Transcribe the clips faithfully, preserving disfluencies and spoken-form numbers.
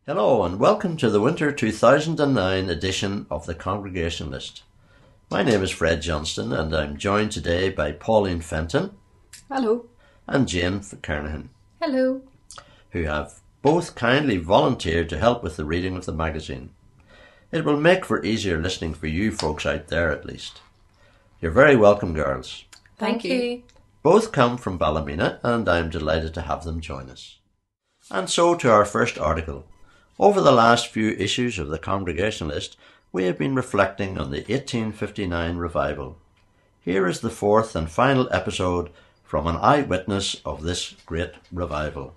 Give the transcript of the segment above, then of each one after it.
Hello and welcome to the Winter two thousand nine edition of the Congregationalist. My name is Fred Johnston and I'm joined today by Pauline Fenton. Hello. And Jane Kernahan. Hello. Who have both kindly volunteered to help with the reading of the magazine. It will make for easier listening for you folks out there at least. You're very welcome, girls. Thank, Thank you. you. Both come from Ballymena and I'm delighted to have them join us. And so to our first article. Over the last few issues of the Congregationalist, we have been reflecting on the eighteen fifty-nine revival. Here is the fourth and final episode from an eyewitness of this great revival.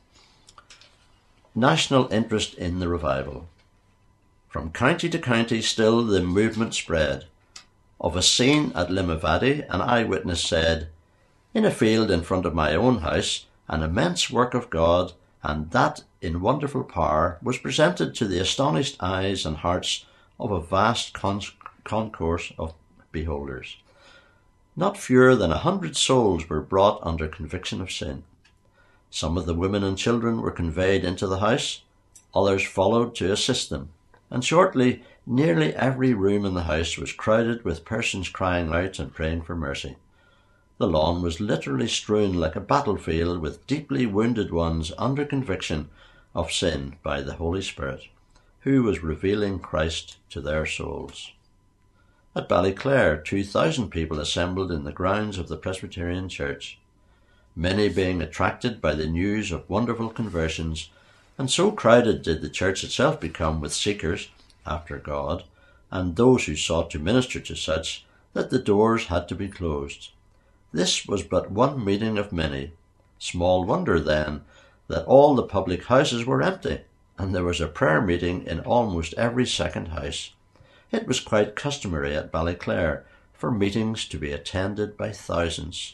National interest in the revival. From county to county still the movement spread. Of a scene at Limavady, an eyewitness said, "In a field in front of my own house, an immense work of God, and that in wonderful power, was presented to the astonished eyes and hearts of a vast con- concourse of beholders. Not fewer than a hundred souls were brought under conviction of sin. Some of the women and children were conveyed into the house, others followed to assist them, and shortly nearly every room in the house was crowded with persons crying out and praying for mercy. The lawn was literally strewn like a battlefield with deeply wounded ones under conviction of sin by the Holy Spirit, who was revealing Christ to their souls." At Ballyclare, two thousand people assembled in the grounds of the Presbyterian Church, many being attracted by the news of wonderful conversions, and so crowded did the church itself become with seekers after God, and those who sought to minister to such, that the doors had to be closed. This was but one meeting of many. Small wonder, then, that all the public houses were empty, and there was a prayer meeting in almost every second house. It was quite customary at Ballyclare for meetings to be attended by thousands.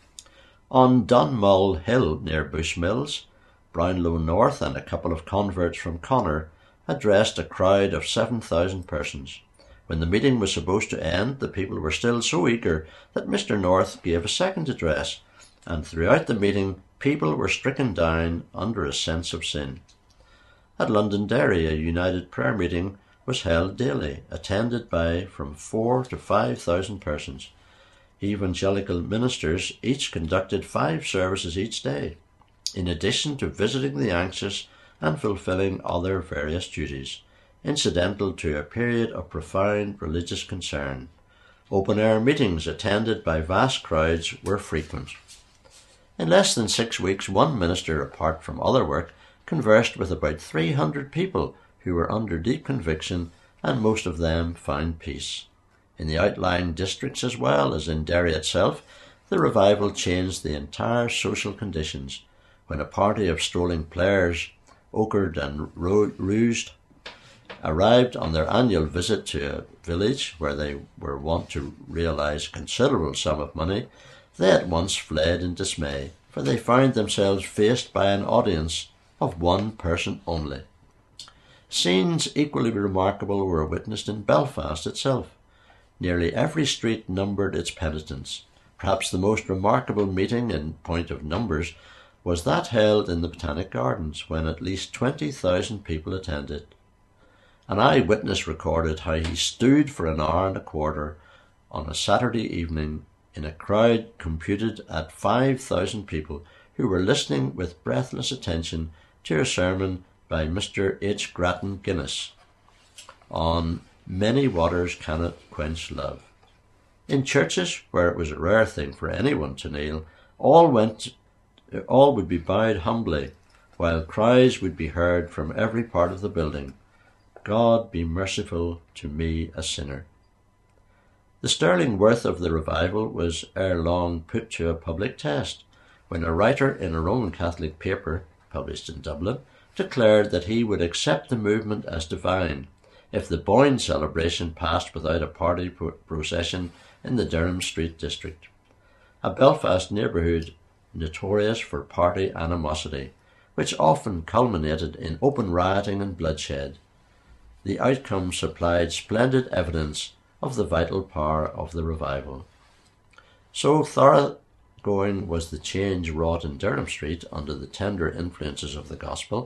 On Dunmull Hill near Bushmills, Brownlow North and a couple of converts from Connor addressed a crowd of seven thousand persons. When the meeting was supposed to end, the people were still so eager that Mister North gave a second address, and throughout the meeting people were stricken down under a sense of sin. At Londonderry, a united prayer meeting was held daily, attended by from four to five thousand persons. Evangelical ministers each conducted five services each day, in addition to visiting the anxious and fulfilling other various duties, incidental to a period of profound religious concern. Open-air meetings attended by vast crowds were frequent. In less than six weeks, one minister, apart from other work, conversed with about three hundred people who were under deep conviction, and most of them found peace. In the outlying districts as well as in Derry itself, the revival changed the entire social conditions. When a party of strolling players, ochred and ro- rouged, arrived on their annual visit to a village where they were wont to realise a considerable sum of money, they at once fled in dismay, for they found themselves faced by an audience of one person only. Scenes equally remarkable were witnessed in Belfast itself. Nearly every street numbered its penitents. Perhaps the most remarkable meeting in point of numbers was that held in the Botanic Gardens, when at least twenty thousand people attended. An eyewitness recorded how he stood for an hour and a quarter on a Saturday evening in a crowd computed at five thousand people who were listening with breathless attention to a sermon by Mister H. Grattan Guinness on "Many Waters Cannot Quench Love." In churches, where it was a rare thing for anyone to kneel, all went, all would be bowed humbly, while cries would be heard from every part of the building, "God be merciful to me, a sinner." The sterling worth of the revival was ere long put to a public test, when a writer in a Roman Catholic paper, published in Dublin, declared that he would accept the movement as divine if the Boyne celebration passed without a party procession in the Durham Street district, a Belfast neighbourhood notorious for party animosity, which often culminated in open rioting and bloodshed. The outcome supplied splendid evidence of the vital power of the revival. So thoroughgoing was the change wrought in Durham Street under the tender influences of the gospel,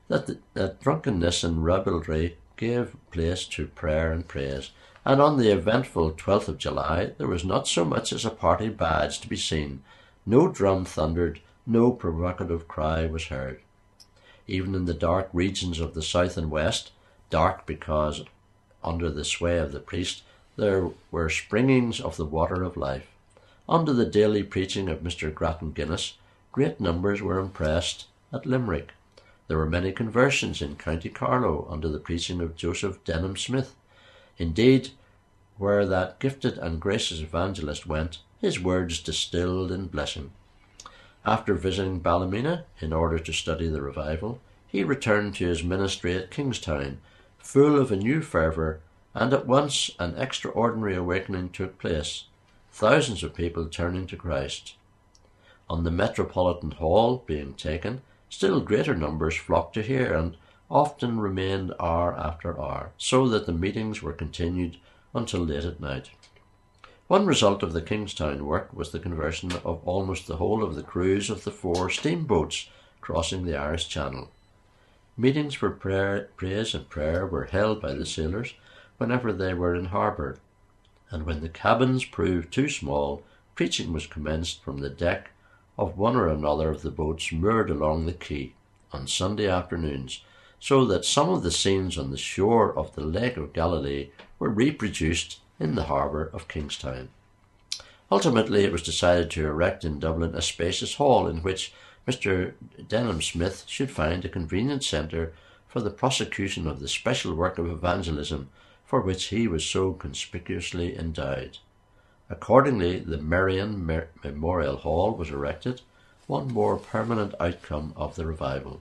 that, the, that drunkenness and revelry gave place to prayer and praise, and on the eventful twelfth of July there was not so much as a party badge to be seen. No drum thundered, no provocative cry was heard. Even in the dark regions of the south and west, dark because under the sway of the priest there were springings of the water of life. Under the daily preaching of Mister Grattan Guinness, great numbers were impressed at Limerick. There were many conversions in County Carlow under the preaching of Joseph Denham Smith. Indeed, where that gifted and gracious evangelist went, his words distilled in blessing. After visiting Ballymena in order to study the revival, he returned to his ministry at Kingstown, full of a new fervour, and at once an extraordinary awakening took place, thousands of people turning to Christ. On the Metropolitan Hall being taken, still greater numbers flocked to hear, and often remained hour after hour, so that the meetings were continued until late at night. One result of the Kingstown work was the conversion of almost the whole of the crews of the four steamboats crossing the Irish Channel. Meetings for prayer, praise and prayer were held by the sailors whenever they were in harbour, and when the cabins proved too small, preaching was commenced from the deck of one or another of the boats moored along the quay on Sunday afternoons, so that some of the scenes on the shore of the Lake of Galilee were reproduced in the harbour of Kingstown. Ultimately, it was decided to erect in Dublin a spacious hall in which Mister Denham Smith should find a convenient centre for the prosecution of the special work of evangelism for which he was so conspicuously endowed. Accordingly, the Merrion Memorial Hall was erected, one more permanent outcome of the revival.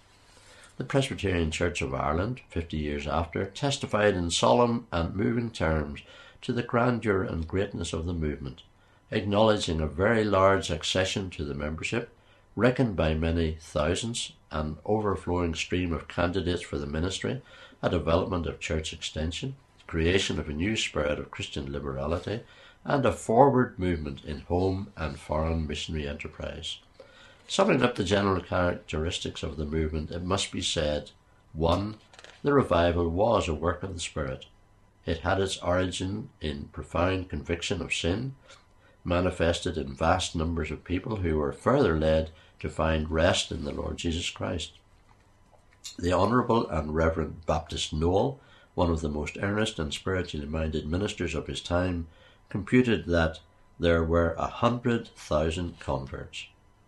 The Presbyterian Church of Ireland, fifty years after, testified in solemn and moving terms to the grandeur and greatness of the movement, acknowledging a very large accession to the membership, reckoned by many thousands, an overflowing stream of candidates for the ministry, a development of church extension, creation of a new spirit of Christian liberality, and a forward movement in home and foreign missionary enterprise. Summing up the general characteristics of the movement, it must be said, one. The revival was a work of the Spirit. It had its origin in profound conviction of sin, manifested in vast numbers of people who were further led to find rest in the Lord Jesus Christ. The Honourable and Reverend Baptist Noel, one of the most earnest and spiritually minded ministers of his time, computed that there were a hundred thousand converts.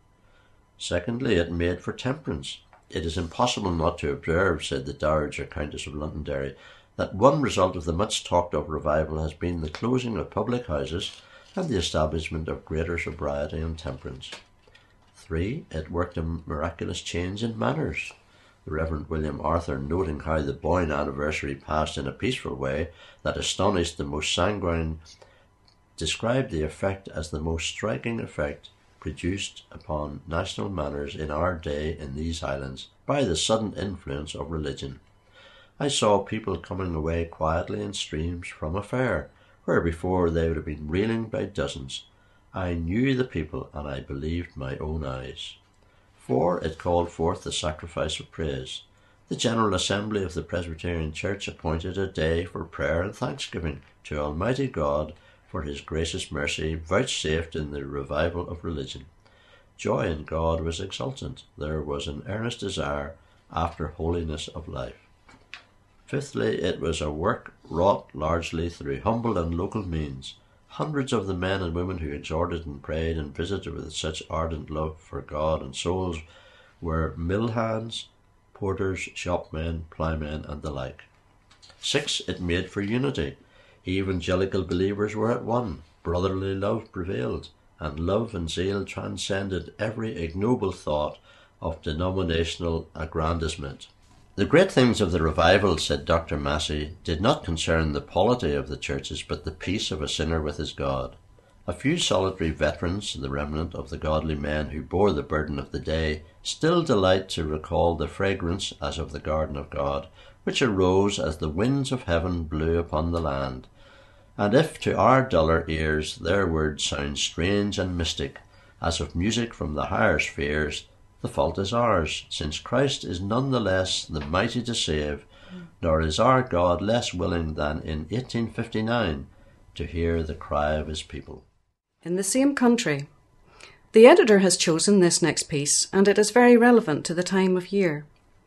Secondly, it made for temperance. It is impossible not to observe, said the Dowager Countess of Londonderry, that one result of the much talked of revival has been the closing of public houses and the establishment of greater sobriety and temperance. Three, it worked a miraculous change in manners. The Reverend William Arthur, noting how the Boyne anniversary passed in a peaceful way that astonished the most sanguine, described the effect as the most striking effect produced upon national manners in our day in these islands by the sudden influence of religion. I saw people coming away quietly in streams from a fair, where before they would have been reeling by dozens. I knew the people, and I believed my own eyes. Four, it called forth the sacrifice of praise. The General Assembly of the Presbyterian Church appointed a day for prayer and thanksgiving to Almighty God for his gracious mercy vouchsafed in the revival of religion. Joy in God was exultant. There was an earnest desire after holiness of life. Fifthly, it was a work wrought largely through humble and local means. Hundreds of the men and women who exhorted and prayed and visited with such ardent love for God and souls were mill hands, porters, shopmen, ploughmen, and the like. Six, it made for unity. Evangelical believers were at one, brotherly love prevailed, and love and zeal transcended every ignoble thought of denominational aggrandizement. The great things of the revival, said Doctor Massey, did not concern the polity of the churches, but the peace of a sinner with his God. A few solitary veterans, the remnant of the godly men who bore the burden of the day, still delight to recall the fragrance, as of the garden of God, which arose as the winds of heaven blew upon the land. And if to our duller ears their words sound strange and mystic, as of music from the higher spheres, the fault is ours, since Christ is none the less the mighty to save, nor is our God less willing than in eighteen fifty-nine to hear the cry of his people. In the same country. The editor has chosen this next piece, and it is very relevant to the time of year.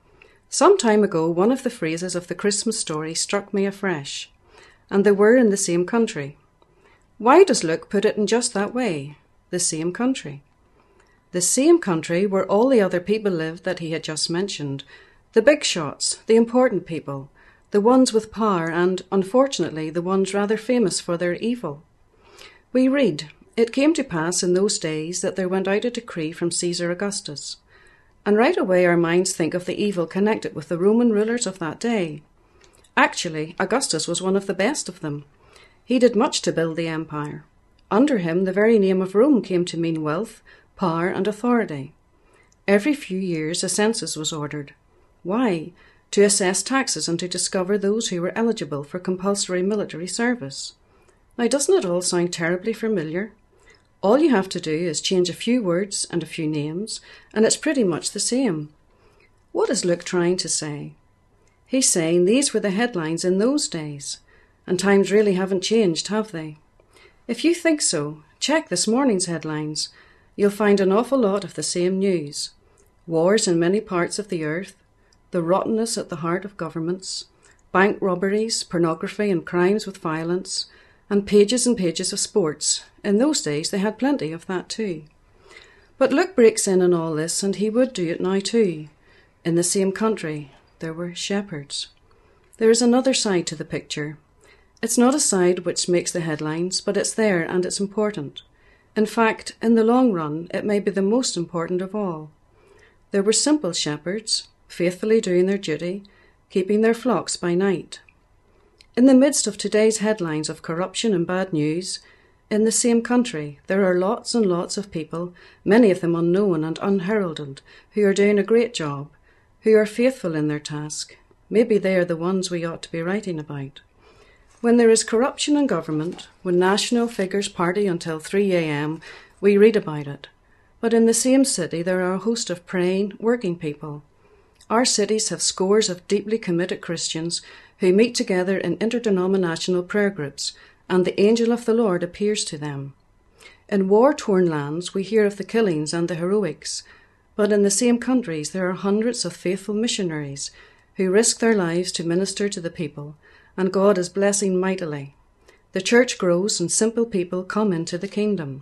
Some time ago, one of the phrases of the Christmas story struck me afresh, and they were in the same country. Why does Luke put it in just that way? The same country. The same country where all the other people lived that he had just mentioned. The big shots, the important people, the ones with power and, unfortunately, the ones rather famous for their evil. We read, "It came to pass in those days that there went out a decree from Caesar Augustus." And right away our minds think of the evil connected with the Roman rulers of that day. Actually, Augustus was one of the best of them. He did much to build the empire. Under him, the very name of Rome came to mean wealth, power, and authority. Every few years a census was ordered. Why? To assess taxes and to discover those who were eligible for compulsory military service. Now, doesn't it all sound terribly familiar? All you have to do is change a few words and a few names, and it's pretty much the same. What is Luke trying to say? He's saying these were the headlines in those days, and times really haven't changed, have they? If you think so, check this morning's headlines. You'll find an awful lot of the same news. Wars in many parts of the earth, the rottenness at the heart of governments, bank robberies, pornography and crimes with violence, and pages and pages of sports. In those days they had plenty of that too. But Luke breaks in on all this, and he would do it now too. In the same country, there were shepherds. There is another side to the picture. It's not a side which makes the headlines, but it's there and it's important. In fact, in the long run, it may be the most important of all. There were simple shepherds, faithfully doing their duty, keeping their flocks by night. In the midst of today's headlines of corruption and bad news, in the same country, there are lots and lots of people, many of them unknown and unheralded, who are doing a great job, who are faithful in their task. Maybe they are the ones we ought to be writing about. When there is corruption in government, when national figures party until three a.m., we read about it. But in the same city, there are a host of praying, working people. Our cities have scores of deeply committed Christians who meet together in interdenominational prayer groups, and the angel of the Lord appears to them. In war-torn lands, we hear of the killings and the heroics, but in the same countries there are hundreds of faithful missionaries who risk their lives to minister to the people, and God is blessing mightily. The church grows and simple people come into the kingdom.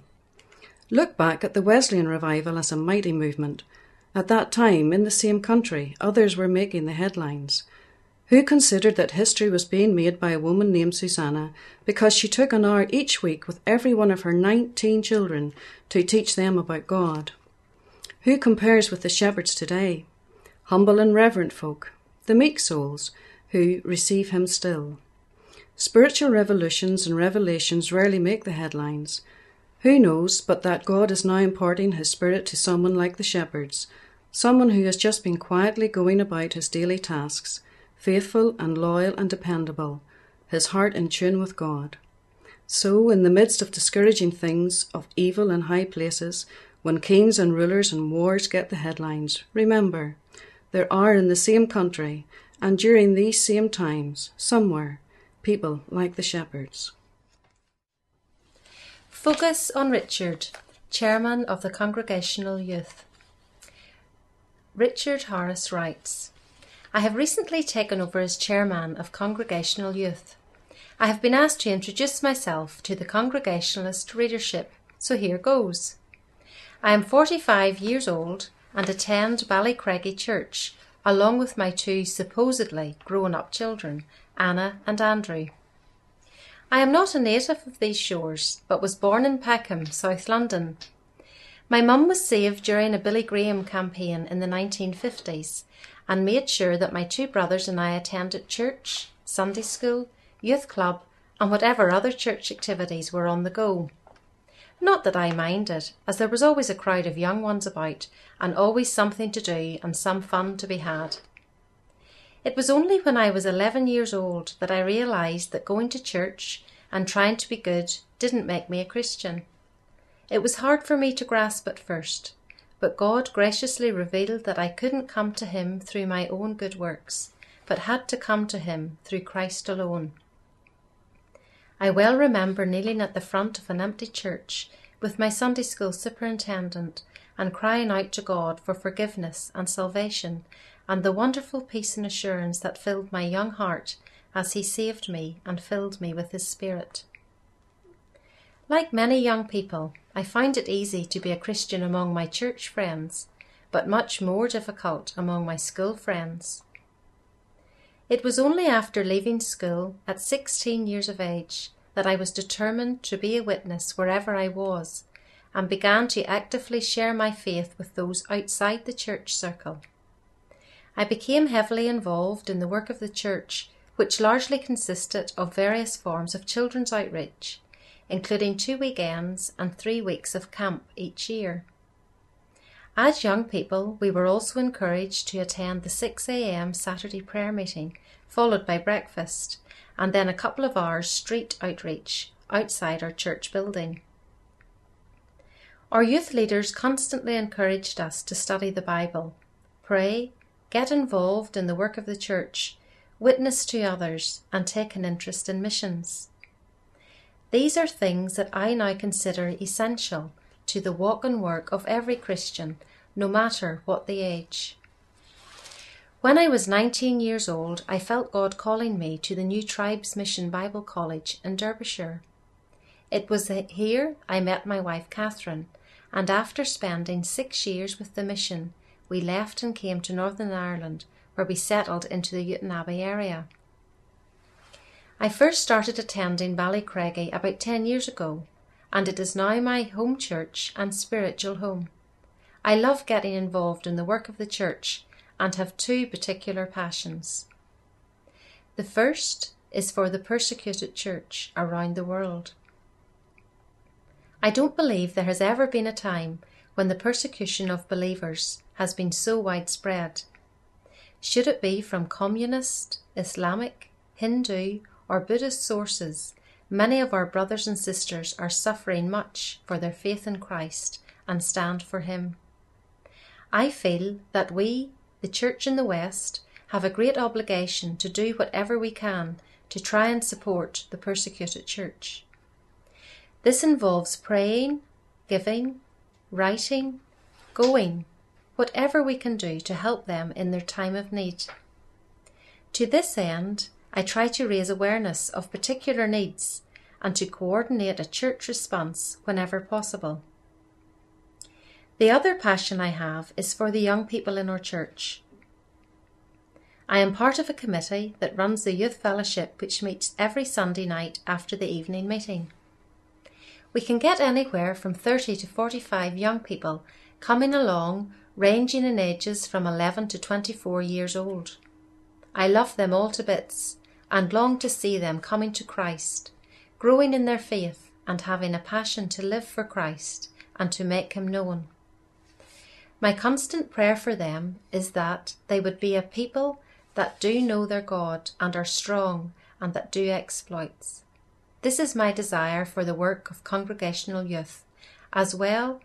Look back at the Wesleyan revival as a mighty movement. At that time, in the same country, others were making the headlines. Who considered that history was being made by a woman named Susanna because she took an hour each week with every one of her nineteen children to teach them about God? Who compares with the shepherds today? Humble and reverent folk, the meek souls, who receive him still. Spiritual revolutions and revelations rarely make the headlines. Who knows but that God is now imparting his Spirit to someone like the shepherds, someone who has just been quietly going about his daily tasks, faithful and loyal and dependable, his heart in tune with God. So, in the midst of discouraging things, of evil in high places, when kings and rulers and wars get the headlines, remember, there are in the same country, and during these same times, somewhere, people like the shepherds. Focus on Richard, Chairman of the Congregational Youth. Richard Harris writes, I have recently taken over as Chairman of Congregational Youth. I have been asked to introduce myself to the Congregationalist readership, so here goes. I am forty-five years old and attend Ballycraigie Church, along with my two supposedly grown-up children, Anna and Andrew. I am not a native of these shores, but was born in Peckham, South London. My mum was saved during a Billy Graham campaign in the nineteen fifties and made sure that my two brothers and I attended church, Sunday school, youth club and whatever other church activities were on the go. Not that I minded, as there was always a crowd of young ones about and always something to do and some fun to be had. It was only when I was eleven years old that I realised that going to church and trying to be good didn't make me a Christian. It was hard for me to grasp at first, but God graciously revealed that I couldn't come to him through my own good works, but had to come to him through Christ alone. I well remember kneeling at the front of an empty church with my Sunday school superintendent and crying out to God for forgiveness and salvation and the wonderful peace and assurance that filled my young heart as he saved me and filled me with his Spirit. Like many young people, I found it easy to be a Christian among my church friends, but much more difficult among my school friends. It was only after leaving school at sixteen years of age that I was determined to be a witness wherever I was, and began to actively share my faith with those outside the church circle. I became heavily involved in the work of the church, which largely consisted of various forms of children's outreach, including two weekends and three weeks of camp each year. As young people, we were also encouraged to attend the six a.m. Saturday prayer meeting, followed by breakfast, and then a couple of hours street outreach outside our church building. Our youth leaders constantly encouraged us to study the Bible, pray, get involved in the work of the church, witness to others, and take an interest in missions. These are things that I now consider essential to the walk and work of every Christian, no matter what the age. When I was nineteen years old, I felt God calling me to the New Tribes Mission Bible College in Derbyshire. It was here I met my wife Catherine, and after spending six years with the mission, we left and came to Northern Ireland, where we settled into the Newtonabbey area. I first started attending Ballycraigie about ten years ago, and it is now my home church and spiritual home. I love getting involved in the work of the church and have two particular passions. The first is for the persecuted church around the world. I don't believe there has ever been a time when the persecution of believers has been so widespread. Should it be from communist, Islamic, Hindu, or Buddhist sources, many of our brothers and sisters are suffering much for their faith in Christ and stand for him. I feel that we, the Church in the West, have a great obligation to do whatever we can to try and support the persecuted church. This involves praying, giving, writing, going, whatever we can do to help them in their time of need. To this end, I try to raise awareness of particular needs and to coordinate a church response whenever possible. The other passion I have is for the young people in our church. I am part of a committee that runs the youth fellowship, which meets every Sunday night after the evening meeting. We can get anywhere from thirty to forty-five young people coming along, ranging in ages from eleven to twenty-four years old. I love them all to bits and long to see them coming to Christ, growing in their faith and having a passion to live for Christ and to make him known. My constant prayer for them is that they would be a people that do know their God and are strong and that do exploits. This is my desire for the work of congregational youth, as well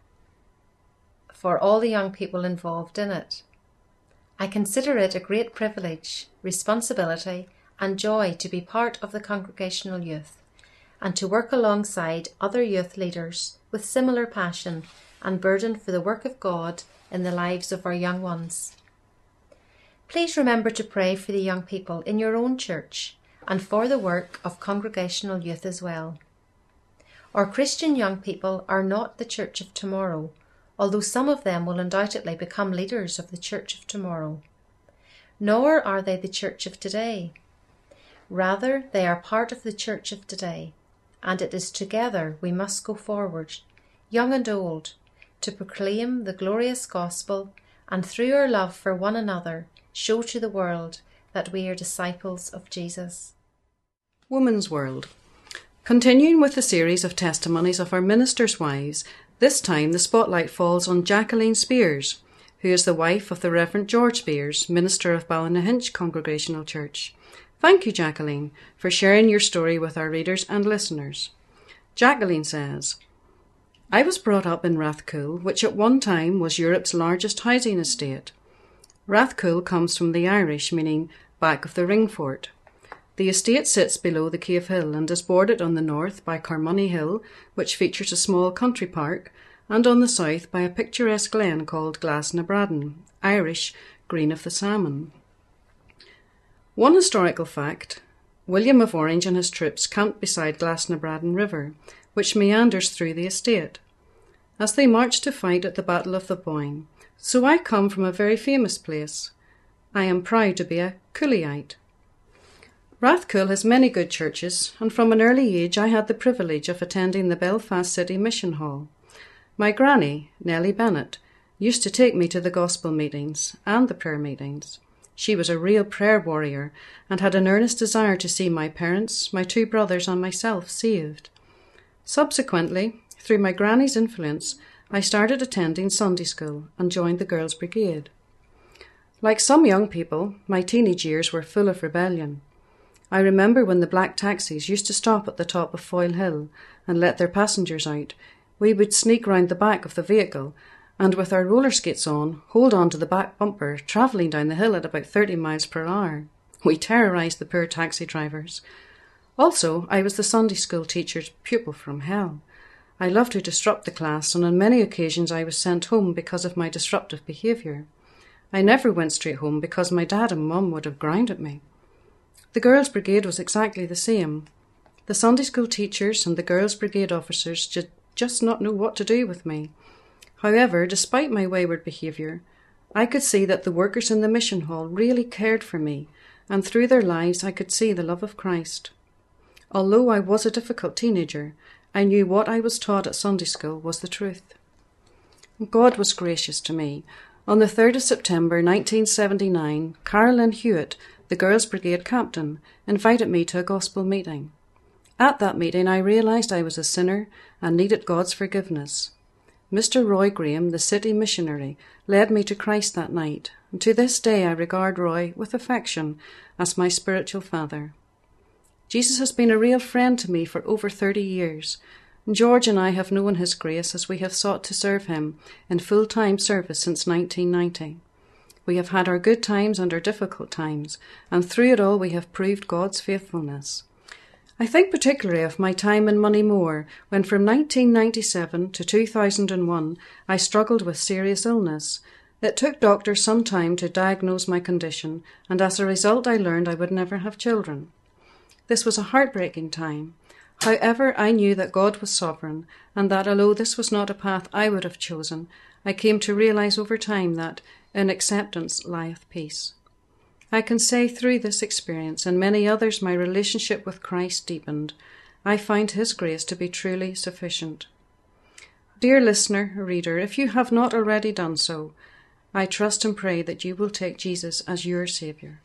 for all the young people involved in it. I consider it a great privilege, responsibility, and joy to be part of the congregational youth and to work alongside other youth leaders with similar passion and burden for the work of God in the lives of our young ones. Please remember to pray for the young people in your own church and for the work of congregational youth as well. Our Christian young people are not the church of tomorrow, although some of them will undoubtedly become leaders of the church of tomorrow. Nor are they the church of today. Rather, they are part of the church of today, and it is together we must go forward, young and old, to proclaim the glorious gospel and through our love for one another show to the world that we are disciples of Jesus. Woman's World. Continuing with the series of testimonies of our ministers' wives, this time the spotlight falls on Jacqueline Spears, who is the wife of the Reverend George Spears, minister of Ballynahinch Congregational Church. Thank you, Jacqueline, for sharing your story with our readers and listeners. Jacqueline says, I was brought up in Rathcoole, which at one time was Europe's largest housing estate. Rathcoole comes from the Irish, meaning back of the ring fort. The estate sits below the Cave Hill and is bordered on the north by Carmoney Hill, which features a small country park, and on the south by a picturesque glen called Glasnabraddan, Irish, Green of the Salmon. One historical fact: William of Orange and his troops camped beside Glasnabraddan River, which meanders through the estate, as they marched to fight at the Battle of the Boyne. So I come from a very famous place. I am proud to be a Cooleyite. Rathcoole has many good churches, and from an early age I had the privilege of attending the Belfast City Mission Hall. My granny, Nellie Bennett, used to take me to the gospel meetings and the prayer meetings. She was a real prayer warrior and had an earnest desire to see my parents, my two brothers and myself saved. Subsequently, through my granny's influence, I started attending Sunday school and joined the Girls' Brigade. Like some young people, my teenage years were full of rebellion. I remember when the black taxis used to stop at the top of Foyle Hill and let their passengers out. We would sneak round the back of the vehicle and, with our roller skates on, hold on to the back bumper, travelling down the hill at about thirty miles per hour. We terrorised the poor taxi drivers. Also, I was the Sunday school teacher's pupil from hell. I loved to disrupt the class, and on many occasions I was sent home because of my disruptive behaviour. I never went straight home because my dad and mum would have ground at me. The Girls' Brigade was exactly the same. The Sunday school teachers and the Girls' Brigade officers did just not know what to do with me. However, despite my wayward behaviour, I could see that the workers in the mission hall really cared for me, and through their lives I could see the love of Christ. Although I was a difficult teenager, I knew what I was taught at Sunday school was the truth. God was gracious to me. On the third of September nineteen seventy-nine, Carolyn Hewitt, the Girls' Brigade captain, invited me to a gospel meeting. At that meeting I realised I was a sinner and needed God's forgiveness. Mister Roy Graham, the city missionary, led me to Christ that night, and to this day I regard Roy with affection as my spiritual father. Jesus has been a real friend to me for over thirty years. George and I have known his grace as we have sought to serve him in full-time service since nineteen ninety. We have had our good times and our difficult times, and through it all we have proved God's faithfulness. I think particularly of my time in Moneymore, when from nineteen ninety-seven to two thousand one I struggled with serious illness. It took doctors some time to diagnose my condition, and as a result I learned I would never have children. This was a heartbreaking time. However, I knew that God was sovereign, and that although this was not a path I would have chosen, I came to realise over time that in acceptance lieth peace. I can say through this experience and many others my relationship with Christ deepened. I find his grace to be truly sufficient. Dear listener, reader, if you have not already done so, I trust and pray that you will take Jesus as your Saviour.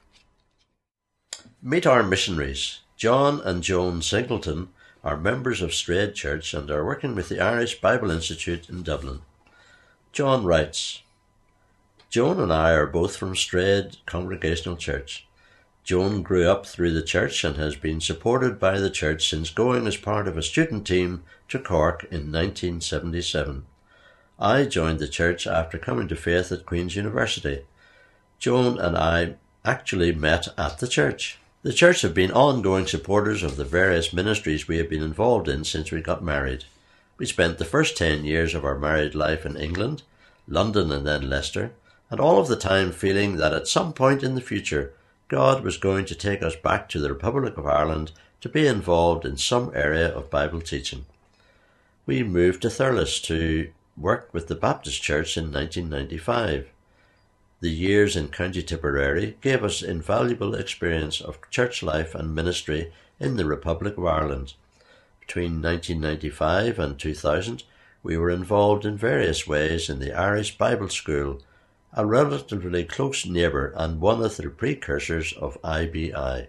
Meet our missionaries. John and Joan Singleton are members of Strayed Church and are working with the Irish Bible Institute in Dublin. John writes, Joan and I are both from Strayed Congregational Church. Joan grew up through the church and has been supported by the church since going as part of a student team to Cork in nineteen seventy-seven. I joined the church after coming to faith at Queen's University. Joan and I actually met at the church. The church have been ongoing supporters of the various ministries we have been involved in since we got married. We spent the first ten years of our married life in England, London and then Leicester, and all of the time feeling that at some point in the future God was going to take us back to the Republic of Ireland to be involved in some area of Bible teaching. We moved to Thurles to work with the Baptist Church in nineteen ninety-five. The years in County Tipperary gave us invaluable experience of church life and ministry in the Republic of Ireland. Between nineteen ninety-five and two thousand, we were involved in various ways in the Irish Bible School, a relatively close neighbour and one of the precursors of I B I.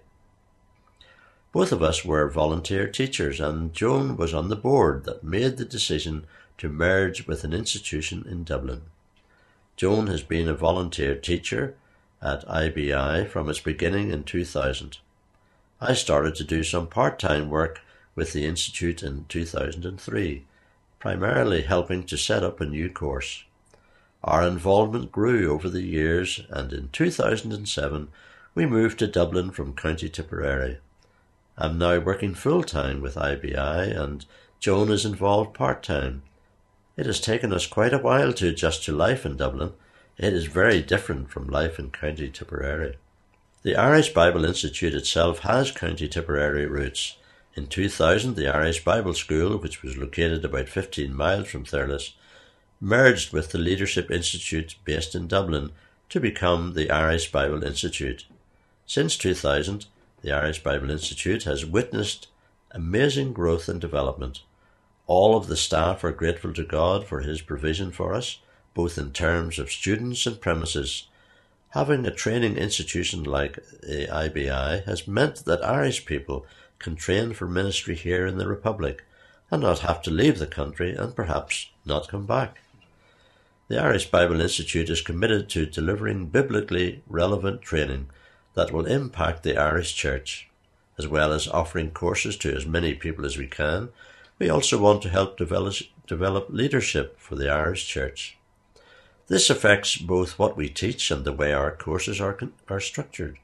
Both of us were volunteer teachers, and Joan was on the board that made the decision to merge with an institution in Dublin. Joan has been a volunteer teacher at I B I from its beginning in two thousand. I started to do some part-time work with the Institute in two thousand three, primarily helping to set up a new course. Our involvement grew over the years, and in two thousand seven we moved to Dublin from County Tipperary. I'm now working full-time with I B I, and Joan is involved part-time. It has taken us quite a while to adjust to life in Dublin. It is very different from life in County Tipperary. The Irish Bible Institute itself has County Tipperary roots. In two thousand, the Irish Bible School, which was located about fifteen miles from Thurles, merged with the Leadership Institute based in Dublin to become the Irish Bible Institute. Since two thousand, the Irish Bible Institute has witnessed amazing growth and development. All of the staff are grateful to God for His provision for us, both in terms of students and premises. Having a training institution like the I B I has meant that Irish people can train for ministry here in the Republic and not have to leave the country and perhaps not come back. The Irish Bible Institute is committed to delivering biblically relevant training that will impact the Irish Church. As well as offering courses to as many people as we can, we also want to help develop, develop leadership for the Irish Church. This affects both what we teach and the way our courses are, are structured.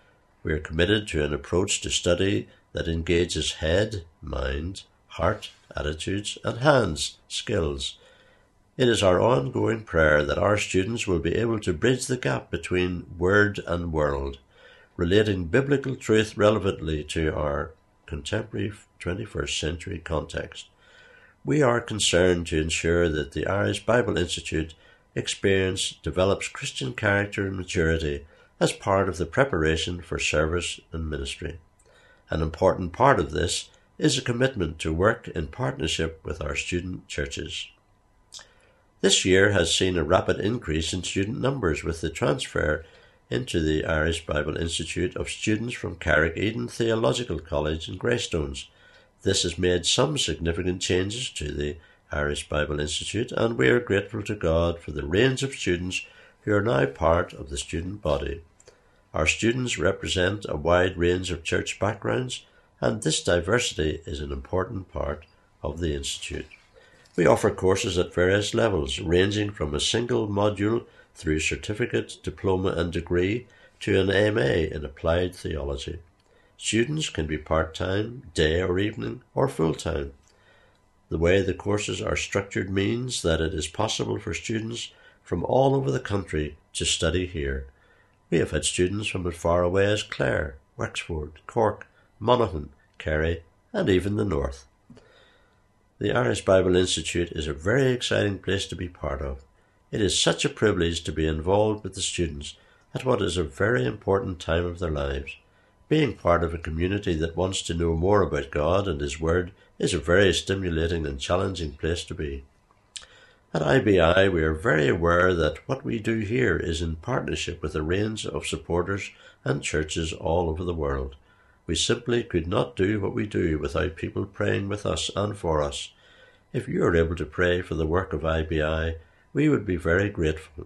We are committed to an approach to study that engages head, mind, heart, attitudes, and hands skills. It is our ongoing prayer that our students will be able to bridge the gap between word and world, relating biblical truth relevantly to our contemporary twenty-first century context. We are concerned to ensure that the Irish Bible Institute experience develops Christian character and maturity as part of the preparation for service and ministry. An important part of this is a commitment to work in partnership with our student churches. This year has seen a rapid increase in student numbers with the transfer into the Irish Bible Institute of students from Carrick Eden Theological College in Greystones. This has made some significant changes to the Irish Bible Institute, and we are grateful to God for the range of students who are now part of the student body. Our students represent a wide range of church backgrounds, and this diversity is an important part of the Institute. We offer courses at various levels, ranging from a single module through certificate, diploma and degree to an M A in applied theology. Students can be part-time, day or evening, or full-time. The way the courses are structured means that it is possible for students from all over the country to study here. We have had students from as far away as Clare, Wexford, Cork, Monaghan, Kerry, and even the north. The Irish Bible Institute is a very exciting place to be part of. It is such a privilege to be involved with the students at what is a very important time of their lives. Being part of a community that wants to know more about God and His Word is a very stimulating and challenging place to be. At I B I, we are very aware that what we do here is in partnership with a range of supporters and churches all over the world. We simply could not do what we do without people praying with us and for us. If you are able to pray for the work of I B I, we would be very grateful.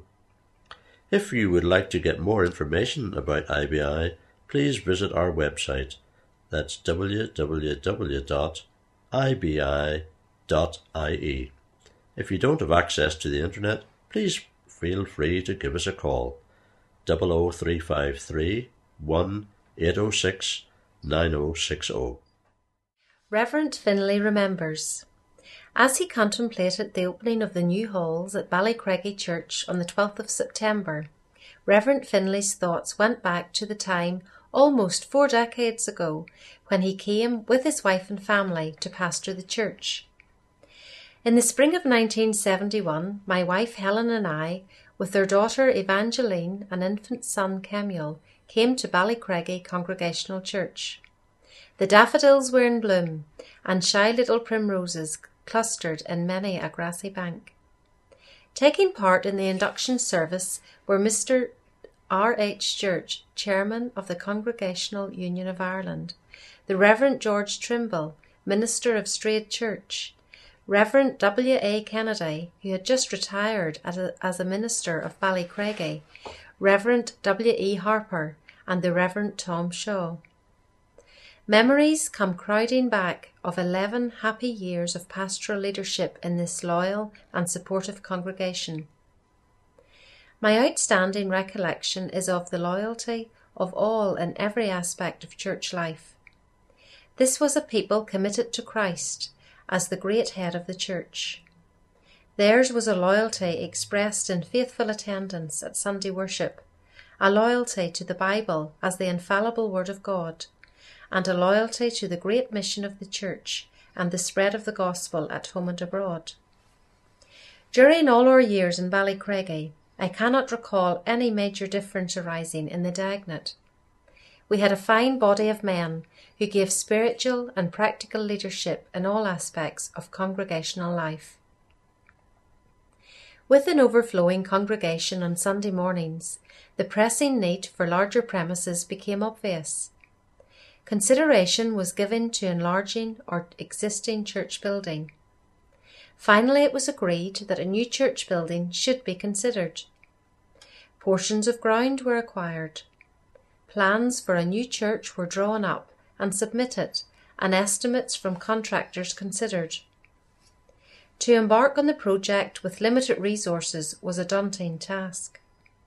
If you would like to get more information about I B I, please visit our website. That's w w w dot i b i dot i e. If you don't have access to the internet, please feel free to give us a call. double oh three five three, one eight oh six, nine oh six oh. Reverend Finlay remembers. As he contemplated the opening of the new halls at Ballycreggy Church on the twelfth of September, Reverend Finlay's thoughts went back to the time almost four decades ago when he came with his wife and family to pastor the church. In the spring of nineteen seventy-one, my wife Helen and I, with their daughter Evangeline and infant son Kemuel, came to Ballycreggy Congregational Church. The daffodils were in bloom, and shy little primroses clustered in many a grassy bank. Taking part in the induction service were Mister R H Sturge, Chairman of the Congregational Union of Ireland, the Reverend George Trimble, Minister of Strayed Church, Reverend W A Kennedy, who had just retired as a, as a minister of Ballycreggy, Reverend W E Harper, and the Reverend Tom Shaw. Memories come crowding back of eleven happy years of pastoral leadership in this loyal and supportive congregation. My outstanding recollection is of the loyalty of all in every aspect of church life. This was a people committed to Christ as the great head of the church. Theirs was a loyalty expressed in faithful attendance at Sunday worship, a loyalty to the Bible as the infallible Word of God, and a loyalty to the great mission of the church and the spread of the gospel at home and abroad. During all our years in Ballycraigie, I cannot recall any major difference arising in the Diaconate. We had a fine body of men who gave spiritual and practical leadership in all aspects of congregational life. With an overflowing congregation on Sunday mornings, the pressing need for larger premises became obvious. Consideration was given to enlarging our existing church building. Finally, it was agreed that a new church building should be considered. Portions of ground were acquired. Plans for a new church were drawn up and submitted, and estimates from contractors considered. To embark on the project with limited resources was a daunting task.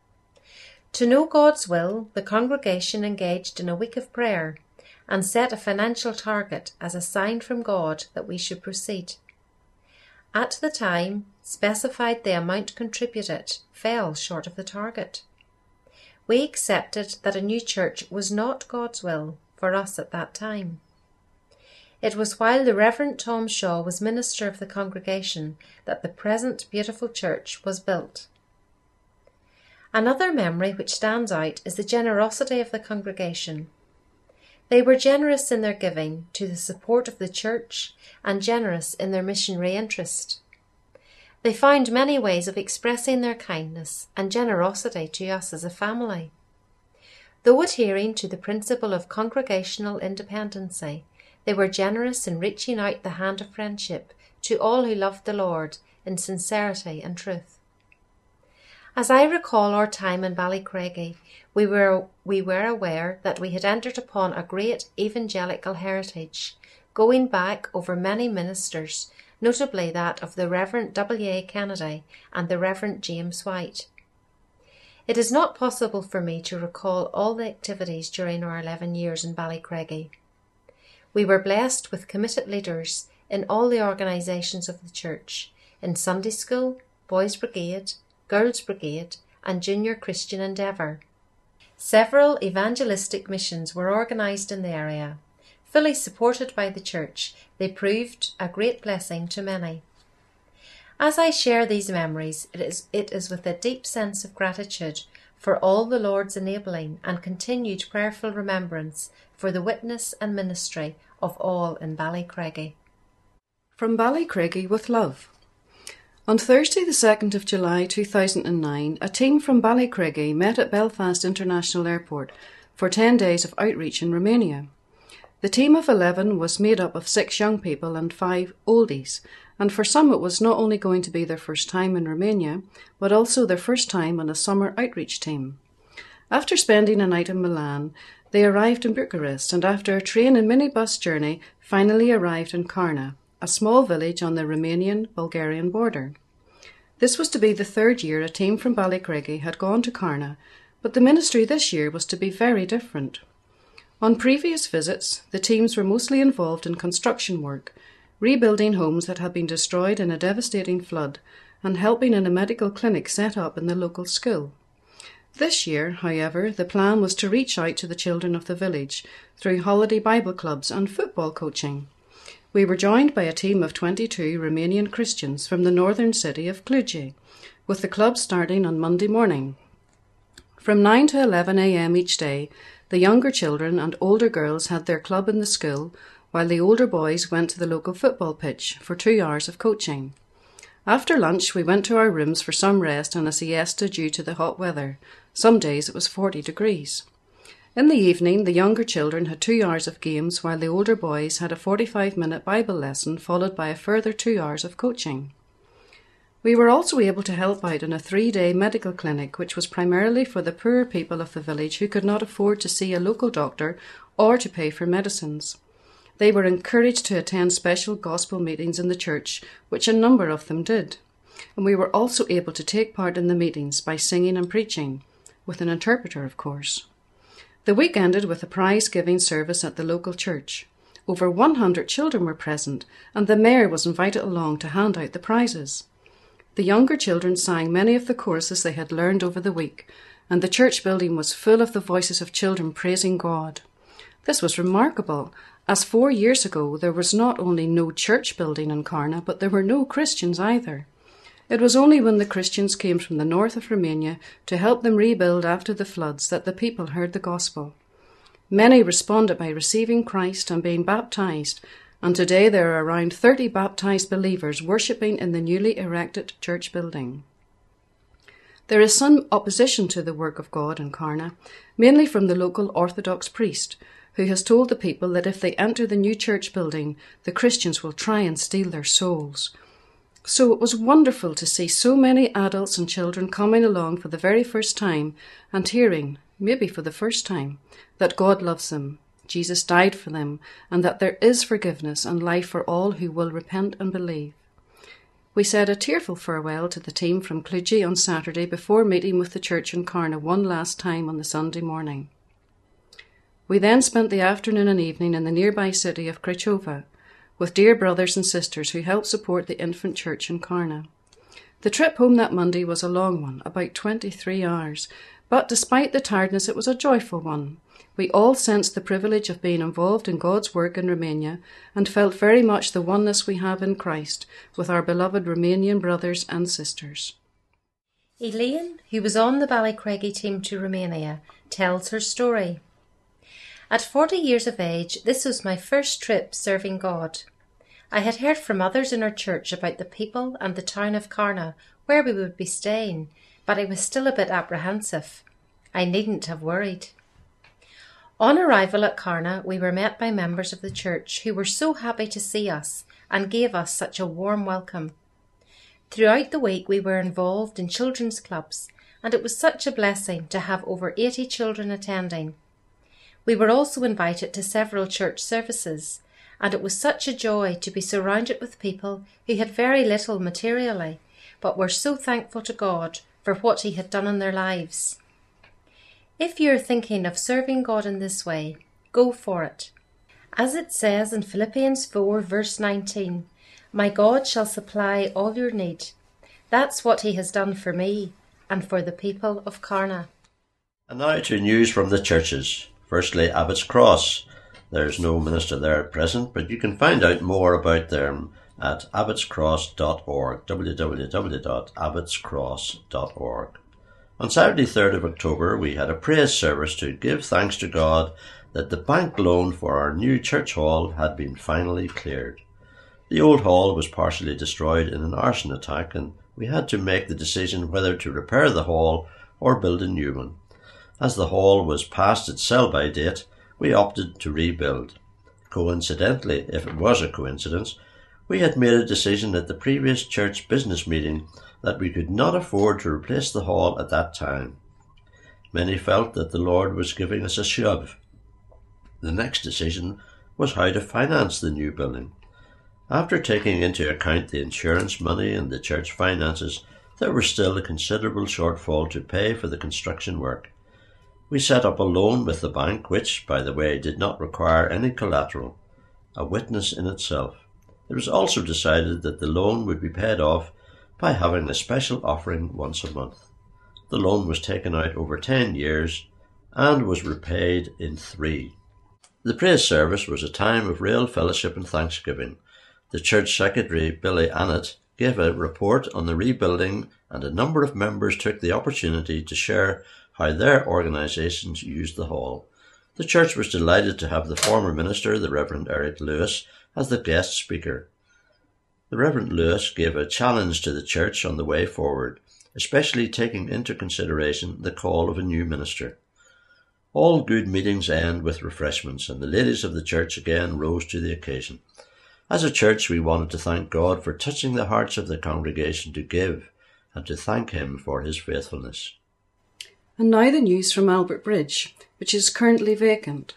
To know God's will, the congregation engaged in a week of prayer and set a financial target as a sign from God that we should proceed. At the time specified, the amount contributed fell short of the target. We accepted that a new church was not God's will for us at that time. It was while the Reverend Tom Shaw was minister of the congregation that the present beautiful church was built. Another memory which stands out is the generosity of the congregation. They were generous in their giving to the support of the church and generous in their missionary interest. They found many ways of expressing their kindness and generosity to us as a family. Though adhering to the principle of congregational independency, they were generous in reaching out the hand of friendship to all who loved the Lord in sincerity and truth. As I recall our time in Ballycraigie, we were, we were aware that we had entered upon a great evangelical heritage, going back over many ministers, notably that of the Reverend W A Kennedy and the Reverend James White. It is not possible for me to recall all the activities during our eleven years in Ballycraigie. We were blessed with committed leaders in all the organisations of the church, in Sunday School, Boys' Brigade, Girls' Brigade and Junior Christian Endeavour. Several evangelistic missions were organised in the area. Fully supported by the church, they proved a great blessing to many. As I share these memories, it is, it is with a deep sense of gratitude for all the Lord's enabling and continued prayerful remembrance for the witness and ministry of all in Ballycraigie. From Ballycraigie with love. On Thursday the second of July two thousand nine, a team from Ballycraigie met at Belfast International Airport for ten days of outreach in Romania. The team of eleven was made up of six young people and five oldies, and for some it was not only going to be their first time in Romania, but also their first time on a summer outreach team. After spending a night in Milan, they arrived in Bucharest and after a train and minibus journey finally arrived in Karna, a small village on the Romanian-Bulgarian border. This was to be the third year a team from Ballycraigie had gone to Karna, but the ministry this year was to be very different. On previous visits, the teams were mostly involved in construction work, rebuilding homes that had been destroyed in a devastating flood, and helping in a medical clinic set up in the local school. This year, however, the plan was to reach out to the children of the village through holiday Bible clubs and football coaching. We were joined by a team of twenty-two Romanian Christians from the northern city of Cluj, with the club starting on Monday morning. From nine to eleven a m each day, the younger children and older girls had their club in the school, while the older boys went to the local football pitch for two hours of coaching. After lunch, we went to our rooms for some rest and a siesta due to the hot weather. Some days it was forty degrees. In the evening, the younger children had two hours of games, while the older boys had a forty-five minute Bible lesson followed by a further two hours of coaching. We were also able to help out in a three-day medical clinic, which was primarily for the poorer people of the village who could not afford to see a local doctor or to pay for medicines. They were encouraged to attend special gospel meetings in the church, which a number of them did. And we were also able to take part in the meetings by singing and preaching, with an interpreter, of course. The week ended with a prize-giving service at the local church. Over one hundred children were present, and the mayor was invited along to hand out the prizes. The younger children sang many of the choruses they had learned over the week, and the church building was full of the voices of children praising God. This was remarkable, as four years ago there was not only no church building in Karna, but there were no Christians either. It was only when the Christians came from the north of Romania to help them rebuild after the floods that the people heard the gospel. Many responded by receiving Christ and being baptized, and today there are around thirty baptized believers worshipping in the newly erected church building. There is some opposition to the work of God in Karna, mainly from the local Orthodox priest, who has told the people that if they enter the new church building, the Christians will try and steal their souls. So it was wonderful to see so many adults and children coming along for the very first time and hearing, maybe for the first time, that God loves them, Jesus died for them, and that there is forgiveness and life for all who will repent and believe. We said a tearful farewell to the team from Cluj on Saturday before meeting with the church in Karna one last time on the Sunday morning. We then spent the afternoon and evening in the nearby city of Krychova with dear brothers and sisters who helped support the infant church in Karna. The trip home that Monday was a long one, about twenty-three hours, but despite the tiredness it was a joyful one. We all sensed the privilege of being involved in God's work in Romania and felt very much the oneness we have in Christ with our beloved Romanian brothers and sisters. Elaine, who was on the Ballycraigie team to Romania, tells her story. At forty years of age, this was my first trip serving God. I had heard from others in our church about the people and the town of Karna, where we would be staying, but I was still a bit apprehensive. I needn't have worried. On arrival at Karna, we were met by members of the church who were so happy to see us and gave us such a warm welcome. Throughout the week we were involved in children's clubs, and it was such a blessing to have over eighty children attending. We were also invited to several church services, and it was such a joy to be surrounded with people who had very little materially, but were so thankful to God for what He had done in their lives. If you are thinking of serving God in this way, go for it. As it says in Philippians four verse nineteen, "My God shall supply all your need." That's what He has done for me and for the people of Karna. And now to news from the churches. Firstly, Abbott's Cross. There's no minister there at present, but you can find out more about them at abbots cross dot org, w w w dot abbots cross dot org. On Saturday, third of October, we had a praise service to give thanks to God that the bank loan for our new church hall had been finally cleared. The old hall was partially destroyed in an arson attack, and we had to make the decision whether to repair the hall or build a new one. As the hall was past its sell-by date, we opted to rebuild. Coincidentally, if it was a coincidence, we had made a decision at the previous church business meeting that we could not afford to replace the hall at that time. Many felt that the Lord was giving us a shove. The next decision was how to finance the new building. After taking into account the insurance money and the church finances, there was still a considerable shortfall to pay for the construction work. We set up a loan with the bank, which, by the way, did not require any collateral, a witness in itself. It was also decided that the loan would be paid off by having a special offering once a month. The loan was taken out over ten years and was repaid in three. The praise service was a time of real fellowship and thanksgiving. The church secretary, Billy Annett, gave a report on the rebuilding, and a number of members took the opportunity to share how their organisations used the hall. The church was delighted to have the former minister, the Reverend Eric Lewis, as the guest speaker. The Reverend Lewis gave a challenge to the church on the way forward, especially taking into consideration the call of a new minister. All good meetings end with refreshments, and the ladies of the church again rose to the occasion. As a church, we wanted to thank God for touching the hearts of the congregation to give and to thank him for his faithfulness. And now the news from Albert Bridge, which is currently vacant.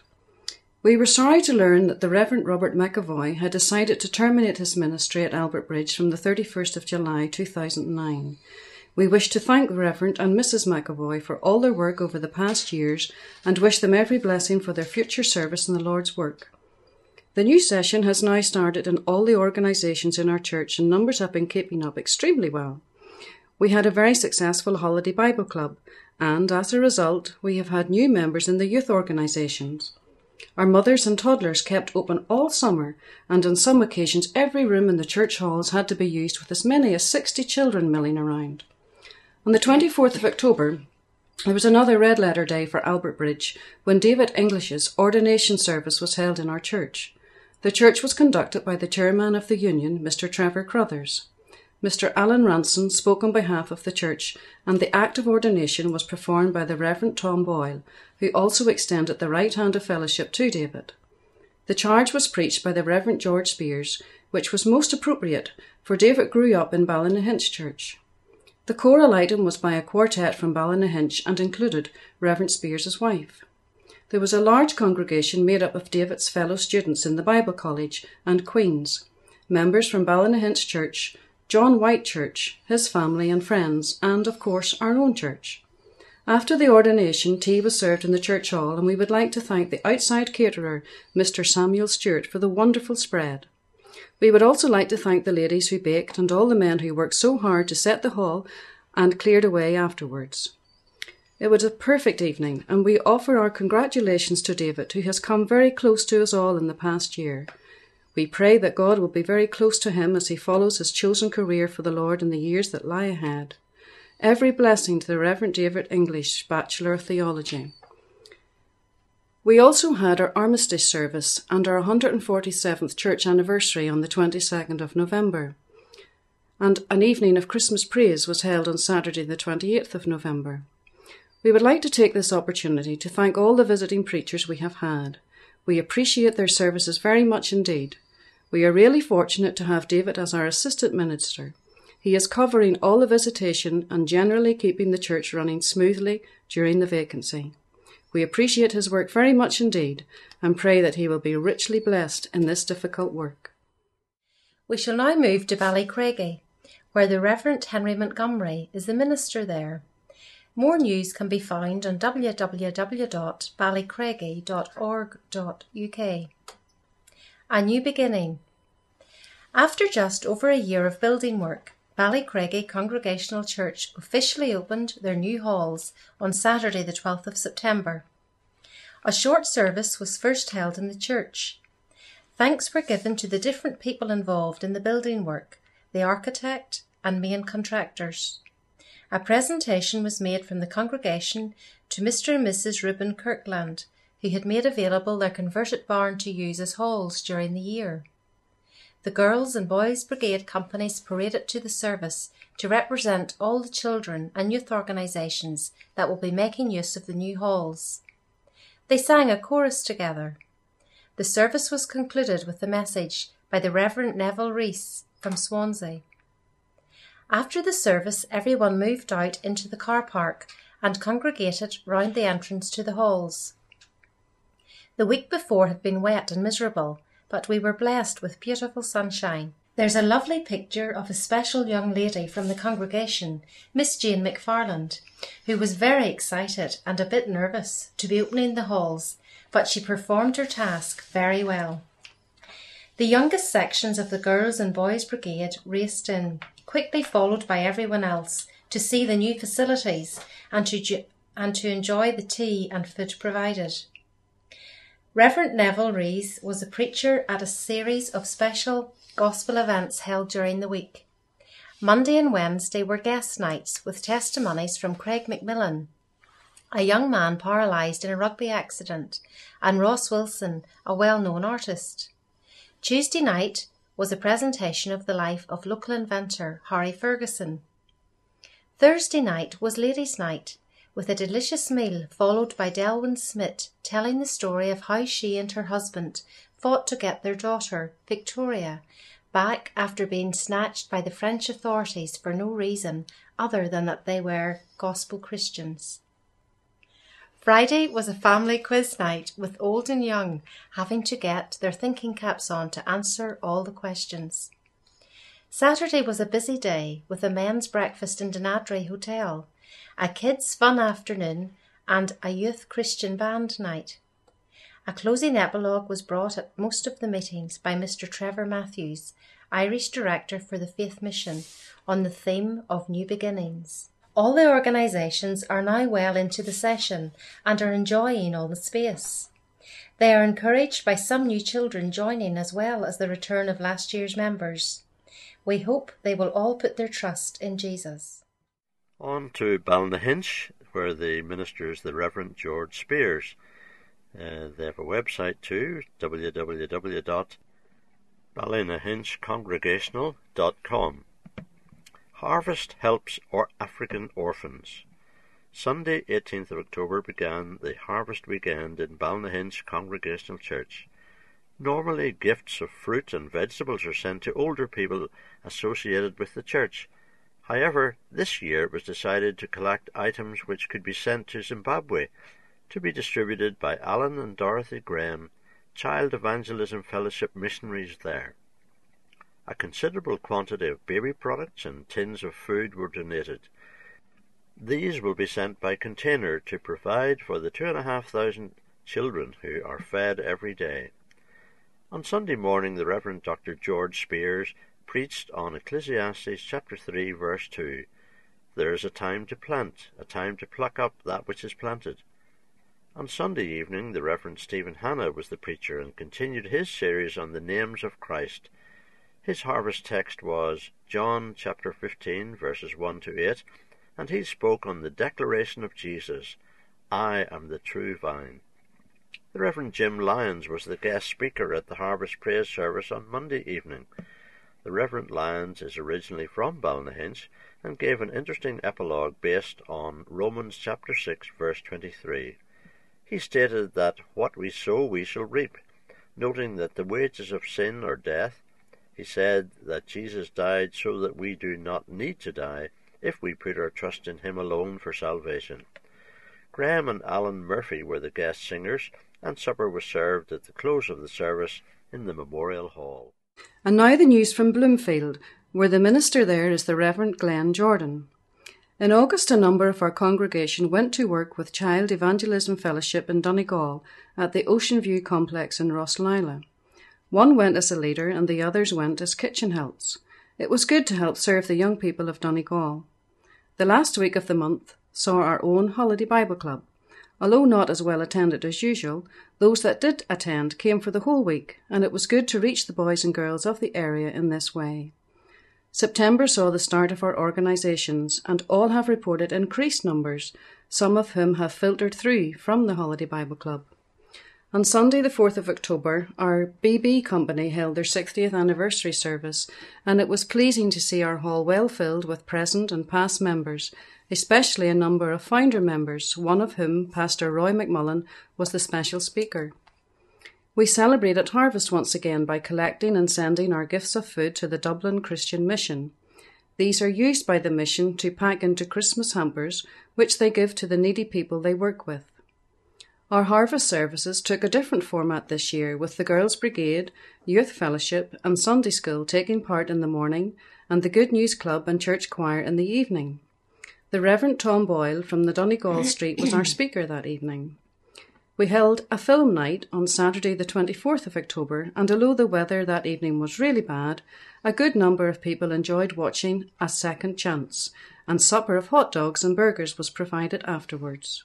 We were sorry to learn that the Reverend Robert McAvoy had decided to terminate his ministry at Albert Bridge from the thirty-first of July two thousand nine. We wish to thank the Reverend and Missus McAvoy for all their work over the past years and wish them every blessing for their future service in the Lord's work. The new session has now started in all the organisations in our church, and numbers have been keeping up extremely well. We had a very successful holiday Bible club, and as a result, we have had new members in the youth organisations. Our mothers and toddlers kept open all summer, and on some occasions every room in the church halls had to be used with as many as sixty children milling around. On the twenty-fourth of October, there was another red letter day for Albert Bridge when David English's ordination service was held in our church. The church was conducted by the chairman of the union, Mister Trevor Crothers. Mister Alan Ranson spoke on behalf of the church, and the act of ordination was performed by the Reverend Tom Boyle, who also extended the right hand of fellowship to David. The charge was preached by the Reverend George Spears, which was most appropriate, for David grew up in Ballynahinch Church. The choral item was by a quartet from Ballynahinch and included Reverend Spears's wife. There was a large congregation made up of David's fellow students in the Bible College and Queen's, members from Ballynahinch Church, John White Church, his family and friends, and, of course, our own church. After the ordination, tea was served in the church hall, and we would like to thank the outside caterer, Mister Samuel Stewart, for the wonderful spread. We would also like to thank the ladies who baked and all the men who worked so hard to set the hall and cleared away afterwards. It was a perfect evening, and we offer our congratulations to David, who has come very close to us all in the past year. We pray that God will be very close to him as he follows his chosen career for the Lord in the years that lie ahead. Every blessing to the Reverend David English, Bachelor of Theology. We also had our Armistice service and our one hundred forty-seventh church anniversary on the twenty-second of November. And an evening of Christmas praise was held on Saturday the twenty-eighth of November. We would like to take this opportunity to thank all the visiting preachers we have had. We appreciate their services very much indeed. We are really fortunate to have David as our assistant minister. He is covering all the visitation and generally keeping the church running smoothly during the vacancy. We appreciate his work very much indeed and pray that he will be richly blessed in this difficult work. We shall now move to Ballycraigie, where the Reverend Henry Montgomery is the minister there. More news can be found on w w w dot ballycraigie dot org dot u k. A new beginning. After just over a year of building work, Ballycraigie Congregational Church officially opened their new halls on Saturday the twelfth of September. A short service was first held in the church. Thanks were given to the different people involved in the building work, the architect and main contractors. A presentation was made from the congregation to Mister and Missus Reuben Kirkland, who had made available their converted barn to use as halls during the year. The Girls and Boys Brigade companies paraded to the service to represent all the children and youth organisations that will be making use of the new halls. They sang a chorus together. The service was concluded with the message by the Reverend Neville Rees from Swansea. After the service, everyone moved out into the car park and congregated round the entrance to the halls. The week before had been wet and miserable, but we were blessed with beautiful sunshine. There's a lovely picture of a special young lady from the congregation, Miss Jane McFarland, who was very excited and a bit nervous to be opening the halls, but she performed her task very well. The youngest sections of the Girls and Boys Brigade raced in, quickly followed by everyone else, to see the new facilities and to, and to enjoy the tea and food provided. Reverend Neville Rees was a preacher at a series of special gospel events held during the week. Monday and Wednesday were guest nights with testimonies from Craig McMillan, a young man paralysed in a rugby accident, and Ross Wilson, a well-known artist. Tuesday night was a presentation of the life of local inventor Harry Ferguson. Thursday night was Ladies' Night, with a delicious meal followed by Delwyn Smith telling the story of how she and her husband fought to get their daughter, Victoria, back after being snatched by the French authorities for no reason other than that they were gospel Christians. Friday was a family quiz night with old and young having to get their thinking caps on to answer all the questions. Saturday was a busy day with a men's breakfast in Denadry Hotel, a kids' fun afternoon and a youth Christian band night. A closing epilogue was brought at most of the meetings by Mister Trevor Matthews, Irish Director for the Faith Mission, on the theme of New Beginnings. All the organisations are now well into the session and are enjoying all the space. They are encouraged by some new children joining as well as the return of last year's members. We hope they will all put their trust in Jesus. On to Ballynahinch, where the minister is the Reverend George Spears. Uh, they have a website too, w w w dot ballynahinch congregational dot com. Harvest helps or African orphans. Sunday, eighteenth of October, began the Harvest Weekend in Ballynahinch Congregational Church. Normally, gifts of fruit and vegetables are sent to older people associated with the church. However, this year it was decided to collect items which could be sent to Zimbabwe to be distributed by Alan and Dorothy Graham, Child Evangelism Fellowship missionaries there. A considerable quantity of baby products and tins of food were donated. These will be sent by container to provide for the two and a half thousand children who are fed every day. On Sunday morning, the Reverend Doctor George Spears preached on Ecclesiastes chapter three, verse two. There is a time to plant, a time to pluck up that which is planted. On Sunday evening, the Reverend Stephen Hanna was the preacher and continued his series on the names of Christ. His harvest text was John chapter fifteen, verses one to eight, and he spoke on the declaration of Jesus, I am the true vine. The Reverend Jim Lyons was the guest speaker at the Harvest Praise Service on Monday evening. The Reverend Lyons is originally from Ballynahinch and gave an interesting epilogue based on Romans chapter six, verse twenty-three. He stated that what we sow we shall reap, noting that the wages of sin are death. He said that Jesus died so that we do not need to die if we put our trust in him alone for salvation. Graham and Alan Murphy were the guest singers, and supper was served at the close of the service in the Memorial Hall. And now the news from Bloomfield, where the minister there is the Reverend Glenn Jordan. In August, a number of our congregation went to work with Child Evangelism Fellowship in Donegal at the Ocean View Complex in Rosslila. One went as a leader and the others went as kitchen helps. It was good to help serve the young people of Donegal. The last week of the month saw our own Holiday Bible Club. Although not as well attended as usual, those that did attend came for the whole week, and it was good to reach the boys and girls of the area in this way. September saw the start of our organisations, and all have reported increased numbers, some of whom have filtered through from the Holiday Bible Club. On Sunday the fourth of October, our B B Company held their sixtieth anniversary service, and it was pleasing to see our hall well filled with present and past members, especially a number of founder members, one of whom, Pastor Roy McMullen, was the special speaker. We celebrated Harvest once again by collecting and sending our gifts of food to the Dublin Christian Mission. These are used by the mission to pack into Christmas hampers, which they give to the needy people they work with. Our harvest services took a different format this year, with the Girls' Brigade, Youth Fellowship and Sunday School taking part in the morning, and the Good News Club and Church Choir in the evening. The Reverend Tom Boyle from the Donegal Street was our speaker that evening. We held a film night on Saturday the twenty-fourth of October, and although the weather that evening was really bad, a good number of people enjoyed watching A Second Chance, and supper of hot dogs and burgers was provided afterwards.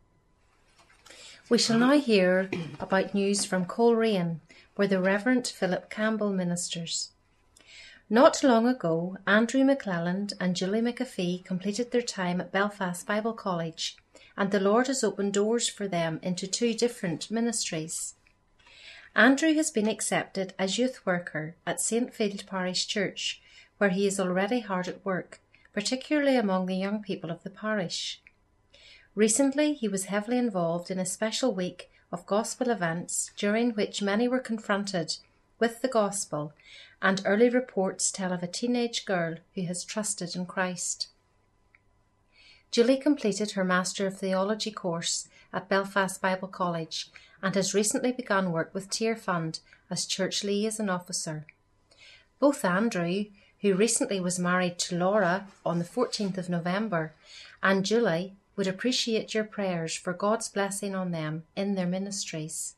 We shall now hear about news from Coleraine, where the Reverend Philip Campbell ministers. Not long ago, Andrew McClelland and Julie McAfee completed their time at Belfast Bible College, and the Lord has opened doors for them into two different ministries. Andrew has been accepted as youth worker at Saint Field Parish Church, where he is already hard at work, particularly among the young people of the parish. Recently, he was heavily involved in a special week of gospel events during which many were confronted with the gospel, and early reports tell of a teenage girl who has trusted in Christ. Julie completed her Master of Theology course at Belfast Bible College and has recently begun work with Tear Fund as Church Liaison Officer. Both Andrew, who recently was married to Laura on the fourteenth of November, and Julie would appreciate your prayers for God's blessing on them in their ministries.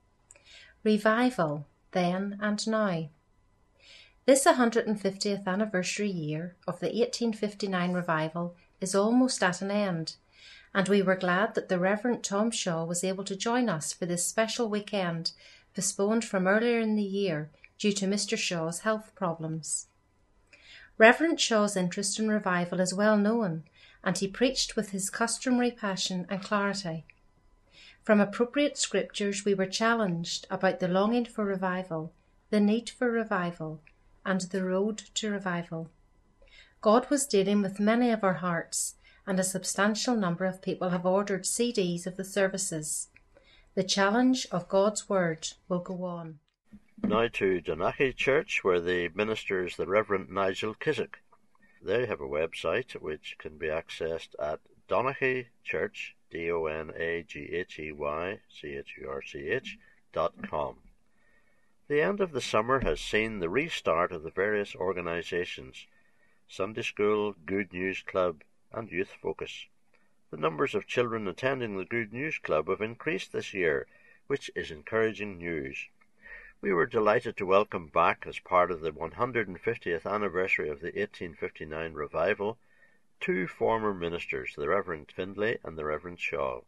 Revival, then and now. This one hundred fiftieth anniversary year of the eighteen fifty-nine revival is almost at an end, and we were glad that the Reverend Tom Shaw was able to join us for this special weekend, postponed from earlier in the year due to Mister Shaw's health problems. Reverend Shaw's interest in revival is well known, and he preached with his customary passion and clarity. From appropriate scriptures we were challenged about the longing for revival, the need for revival, and the road to revival. God was dealing with many of our hearts, and a substantial number of people have ordered C Ds of the services. The challenge of God's Word will go on. Now to Donaghy Church, where the minister is the Reverend Nigel Kissack. They have a website which can be accessed at Donaghy Church, D O N A G H E Y C H U R C H dot com. The end of the summer has seen the restart of the various organisations: Sunday School, Good News Club and Youth Focus. The numbers of children attending the Good News Club have increased this year, which is encouraging news. We were delighted to welcome back, as part of the one hundred fiftieth anniversary of the eighteen fifty-nine revival, two former ministers, the Reverend Findlay and the Reverend Shaw.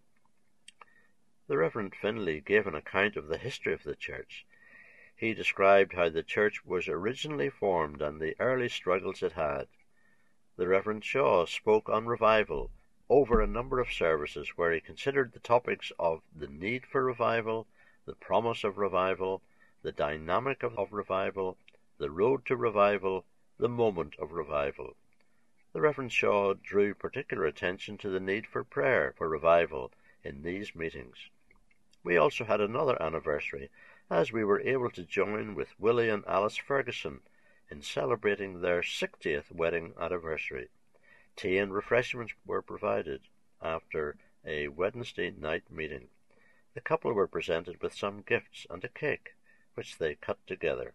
The Reverend Findlay gave an account of the history of the church. He described how the church was originally formed and the early struggles it had. The Reverend Shaw spoke on revival over a number of services where he considered the topics of the need for revival, the promise of revival, the dynamic of, of revival, the road to revival, the moment of revival. The Reverend Shaw drew particular attention to the need for prayer for revival in these meetings. We also had another anniversary, as we were able to join with Willie and Alice Ferguson in celebrating their sixtieth wedding anniversary. Tea and refreshments were provided after a Wednesday night meeting. The couple were presented with some gifts and a cake, which they cut together.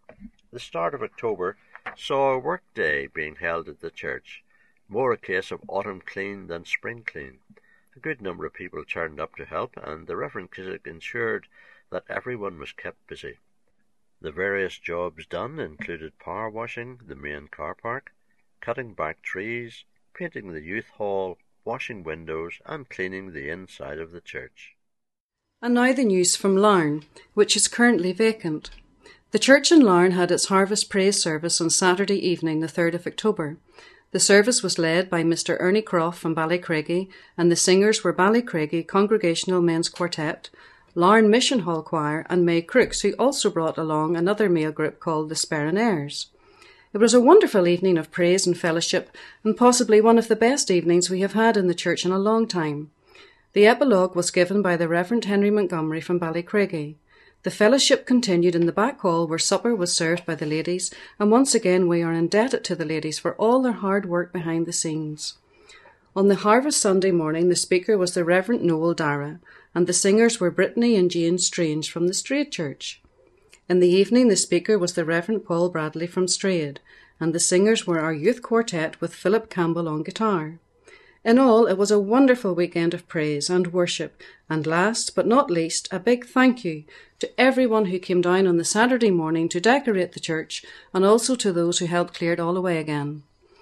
The start of October saw a work day being held at the church, more a case of autumn clean than spring clean. A good number of people turned up to help, and the Reverend Kissack ensured that everyone was kept busy. The various jobs done included power washing the main car park, cutting back trees, painting the youth hall, washing windows, and cleaning the inside of the church. And now the news from Larne, which is currently vacant. The church in Larne had its Harvest Praise service on Saturday evening, the third of October. The service was led by Mister Ernie Croft from Ballycraigie, and the singers were Ballycraigie Congregational Men's Quartet, Larne Mission Hall Choir, and May Crooks, who also brought along another male group called the Sperrinaires. It was a wonderful evening of praise and fellowship, and possibly one of the best evenings we have had in the church in a long time. The epilogue was given by the Reverend Henry Montgomery from Ballycraigie. The fellowship continued in the back hall, where supper was served by the ladies, and once again we are indebted to the ladies for all their hard work behind the scenes. On the Harvest Sunday morning, the speaker was the Reverend Noel Dara, and the singers were Brittany and Jane Strange from the Strayed Church. In the evening, the speaker was the Reverend Paul Bradley from Strayed, and the singers were our youth quartet with Philip Campbell on guitar. In all, it was a wonderful weekend of praise and worship, and last but not least, a big thank you to everyone who came down on the Saturday morning to decorate the church, and also to those who helped clear it all away again.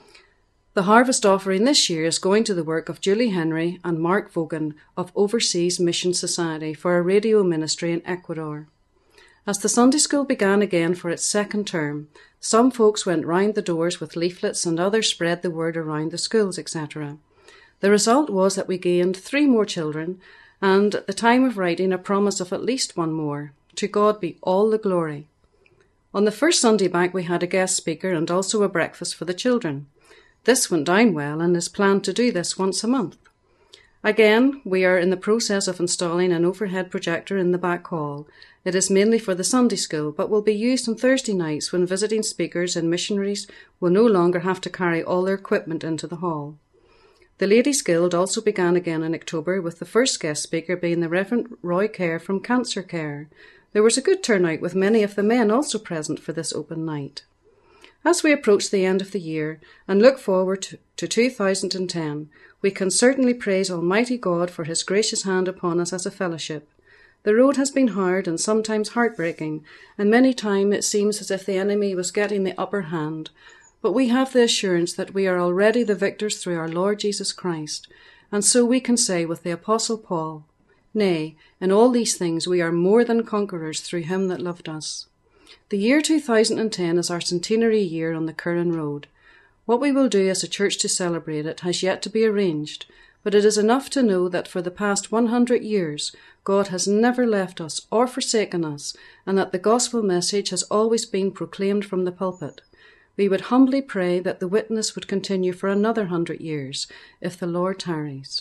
The harvest offering this year is going to the work of Julie Henry and Mark Vaughan of Overseas Mission Society for a radio ministry in Ecuador. As the Sunday School began again for its second term, some folks went round the doors with leaflets and others spread the word around the schools, et cetera. The result was that we gained three more children, and at the time of writing a promise of at least one more. To God be all the glory. On the first Sunday back we had a guest speaker and also a breakfast for the children. This went down well and is planned to do this once a month. Again, we are in the process of installing an overhead projector in the back hall. It is mainly for the Sunday school, but will be used on Thursday nights when visiting speakers and missionaries will no longer have to carry all their equipment into the hall. The Ladies' Guild also began again in October, with the first guest speaker being the Reverend Roy Kerr from Cancer Care. There was a good turnout, with many of the men also present for this open night. As we approach the end of the year and look forward to, to two thousand ten, we can certainly praise Almighty God for his gracious hand upon us as a fellowship. The road has been hard and sometimes heartbreaking, and many times it seems as if the enemy was getting the upper hand. But we have the assurance that we are already the victors through our Lord Jesus Christ, and so we can say with the Apostle Paul, "Nay, in all these things we are more than conquerors through him that loved us." The year two thousand ten is our centenary year on the Curran Road. What we will do as a church to celebrate it has yet to be arranged, but it is enough to know that for the past one hundred years God has never left us or forsaken us, and that the gospel message has always been proclaimed from the pulpit. We would humbly pray that the witness would continue for another hundred years, if the Lord tarries.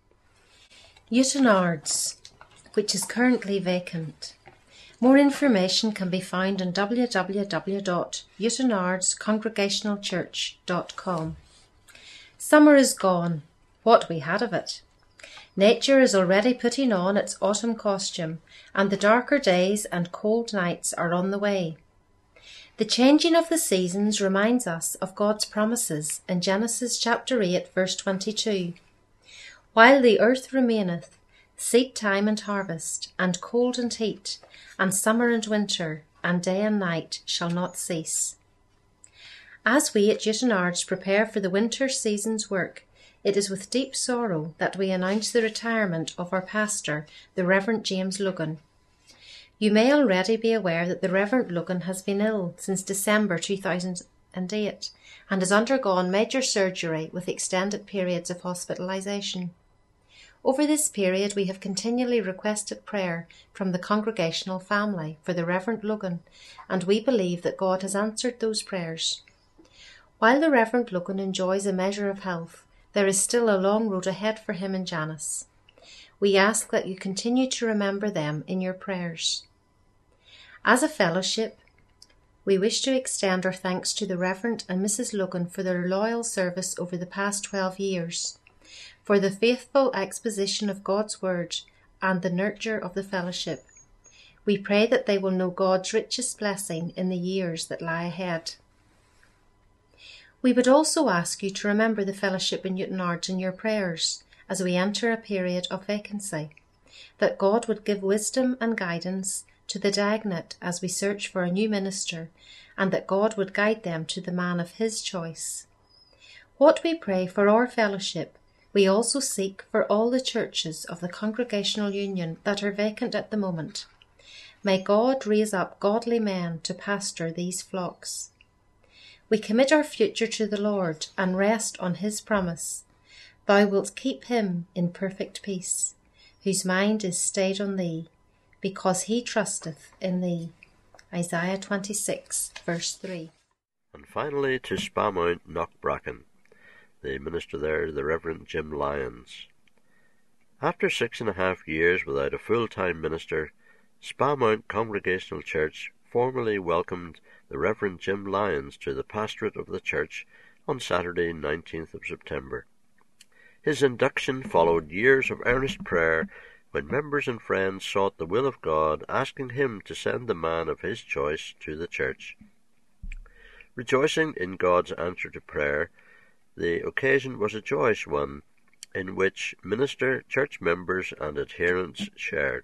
Utenards, which is currently vacant. More information can be found on w w w dot utenards congregational church dot com. Summer is gone. What we had of it. Nature is already putting on its autumn costume, and the darker days and cold nights are on the way. The changing of the seasons reminds us of God's promises in Genesis chapter eight, verse twenty-two. While the earth remaineth, seed time and harvest, and cold and heat, and summer and winter, and day and night shall not cease. As we at Utenards prepare for the winter season's work, it is with deep sorrow that we announce the retirement of our pastor, the Reverend James Logan. You may already be aware that the Reverend Logan has been ill since December two thousand eight and has undergone major surgery with extended periods of hospitalisation. Over this period, we have continually requested prayer from the congregational family for the Reverend Logan, and we believe that God has answered those prayers. While the Reverend Logan enjoys a measure of health, there is still a long road ahead for him and Janice. We ask that you continue to remember them in your prayers. As a fellowship, we wish to extend our thanks to the Reverend and Missus Logan for their loyal service over the past twelve years, for the faithful exposition of God's Word and the nurture of the fellowship. We pray that they will know God's richest blessing in the years that lie ahead. We would also ask you to remember the fellowship in Utenards in your prayers as we enter a period of vacancy, that God would give wisdom and guidance to the Dagnit as we search for a new minister, and that God would guide them to the man of his choice. What we pray for our fellowship, we also seek for all the churches of the Congregational Union that are vacant at the moment. May God raise up godly men to pastor these flocks. We commit our future to the Lord and rest on his promise. Thou wilt keep him in perfect peace, whose mind is stayed on thee, because he trusteth in thee. Isaiah twenty-six, verse three. And finally to Spamount, Knockbracken. The minister there, the Reverend Jim Lyons. After six and a half years without a full-time minister, Spamount Congregational Church formally welcomed the Reverend Jim Lyons to the pastorate of the church on Saturday, nineteenth of September. His induction followed years of earnest prayer when members and friends sought the will of God, asking him to send the man of his choice to the church. Rejoicing in God's answer to prayer, the occasion was a joyous one in which minister, church members and adherents shared.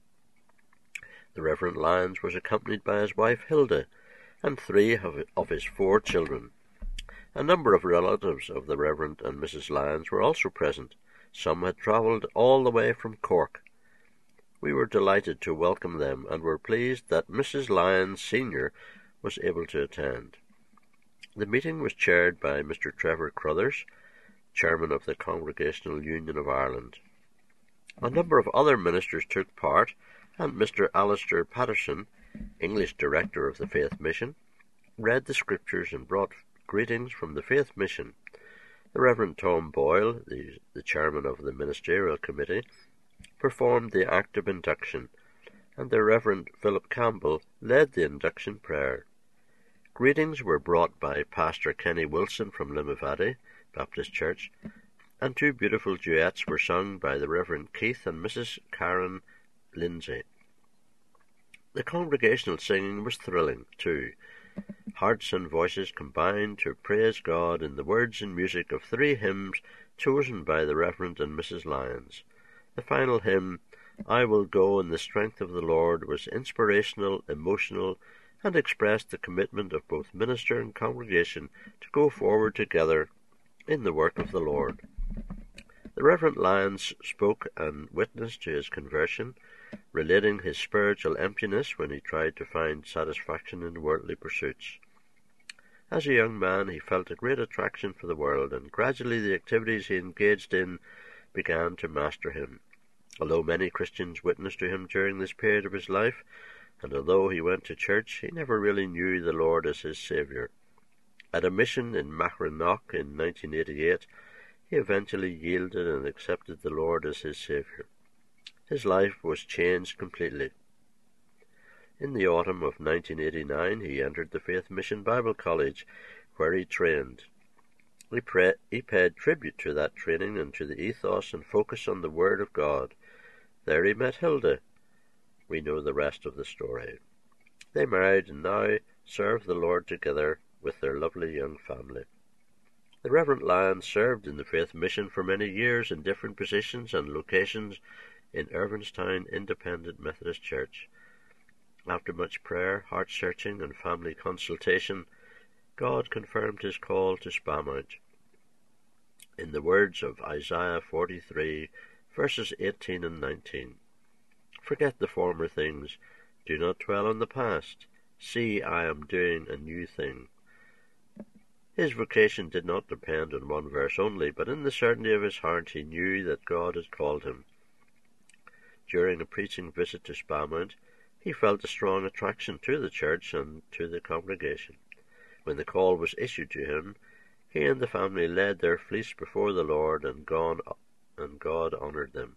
The Reverend Lyons was accompanied by his wife Hilda and three of his four children. A number of relatives of the Reverend and Missus Lyons were also present. Some had travelled all the way from Cork. We were delighted to welcome them and were pleased that Missus Lyons Senior was able to attend. The meeting was chaired by Mister Trevor Crothers, chairman of the Congregational Union of Ireland. A number of other ministers took part, and Mister Alistair Patterson, English director of the Faith Mission, read the scriptures and brought greetings from the Faith Mission. The Reverend Tom Boyle, the, the chairman of the Ministerial Committee, performed the act of induction, and the Reverend Philip Campbell led the induction prayer. Greetings were brought by Pastor Kenny Wilson from Limavady Baptist Church, and two beautiful duets were sung by the Reverend Keith and Missus Karen Lindsay. The congregational singing was thrilling, too. Hearts and voices combined to praise God in the words and music of three hymns chosen by the Reverend and Missus Lyons. The final hymn, I Will Go in the Strength of the Lord, was inspirational, emotional, and expressed the commitment of both minister and congregation to go forward together in the work of the Lord. The Reverend Lyons spoke and witnessed to his conversion, relating his spiritual emptiness when he tried to find satisfaction in worldly pursuits. As a young man, he felt a great attraction for the world, and gradually the activities he engaged in began to master him. Although many Christians witnessed to him during this period of his life, and although he went to church, he never really knew the Lord as his Saviour. At a mission in Machranach in nineteen eighty-eight, he eventually yielded and accepted the Lord as his Saviour. His life was changed completely. In the autumn of nineteen eighty-nine, he entered the Faith Mission Bible College, where he trained. He, pre- he paid tribute to that training and to the ethos and focus on the Word of God. There he met Hilda. We know the rest of the story. They married and now serve the Lord together with their lovely young family. The Reverend Lyons served in the Faith Mission for many years in different positions and locations in Irvinstown Independent Methodist Church. After much prayer, heart-searching, and family consultation, God confirmed his call to Spamount. In the words of Isaiah forty-three, verses eighteen and nineteen, Forget the former things, do not dwell on the past. See, I am doing a new thing. His vocation did not depend on one verse only, but in the certainty of his heart he knew that God had called him. During a preaching visit to Spamount, he felt a strong attraction to the church and to the congregation. When the call was issued to him, he and the family led their fleece before the Lord, and God, and God honoured them.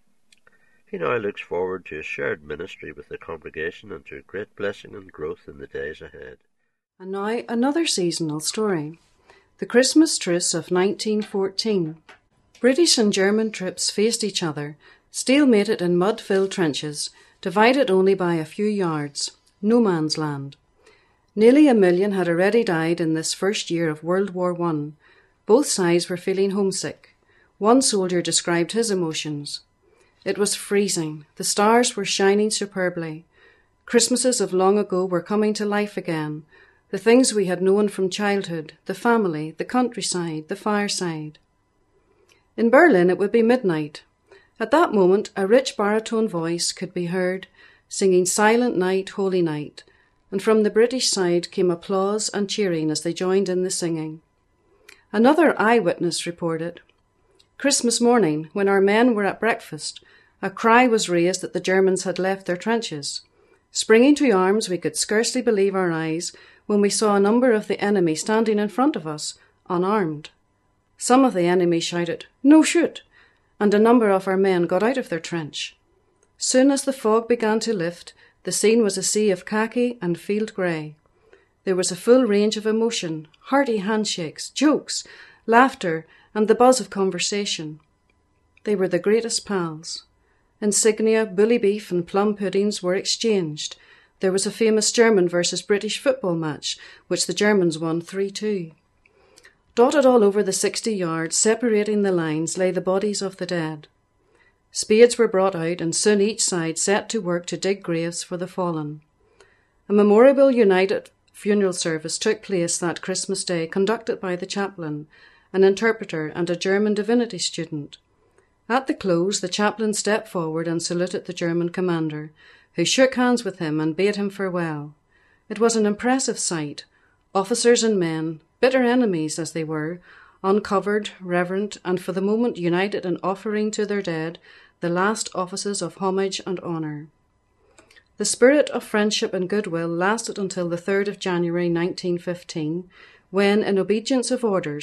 He now looks forward to a shared ministry with the congregation and to great blessing and growth in the days ahead. And now another seasonal story. The Christmas truce of nineteen fourteen. British and German troops faced each other, stalemated in mud-filled trenches, divided only by a few yards, no man's land. Nearly a million had already died in this first year of World War One. Both sides were feeling homesick. One soldier described his emotions. It was freezing. The stars were shining superbly. Christmases of long ago were coming to life again. The things we had known from childhood, the family, the countryside, the fireside. In Berlin it would be midnight. At that moment a rich baritone voice could be heard, singing Silent Night, Holy Night, and from the British side came applause and cheering as they joined in the singing. Another eyewitness reported, Christmas morning, when our men were at breakfast, a cry was raised that the Germans had left their trenches. Springing to arms, we could scarcely believe our eyes when we saw a number of the enemy standing in front of us, unarmed. Some of the enemy shouted, "No shoot!" and a number of our men got out of their trench. Soon as the fog began to lift, the scene was a sea of khaki and field grey. There was a full range of emotion, hearty handshakes, jokes, laughter, and the buzz of conversation. They were the greatest pals. Insignia, bully beef and plum puddings were exchanged. There was a famous German versus British football match, which the Germans won three two. Dotted all over the sixty yards, separating the lines, lay the bodies of the dead. Spades were brought out, and soon each side set to work to dig graves for the fallen. A memorable united funeral service took place that Christmas Day, conducted by the chaplain, an interpreter, and a German divinity student. At the close, the chaplain stepped forward and saluted the German commander, who shook hands with him and bade him farewell. It was an impressive sight. Officers and men, bitter enemies as they were, uncovered, reverent, and for the moment united in offering to their dead the last offices of homage and honour. The spirit of friendship and goodwill lasted until the third of January nineteen fifteen, when, in obedience of orders,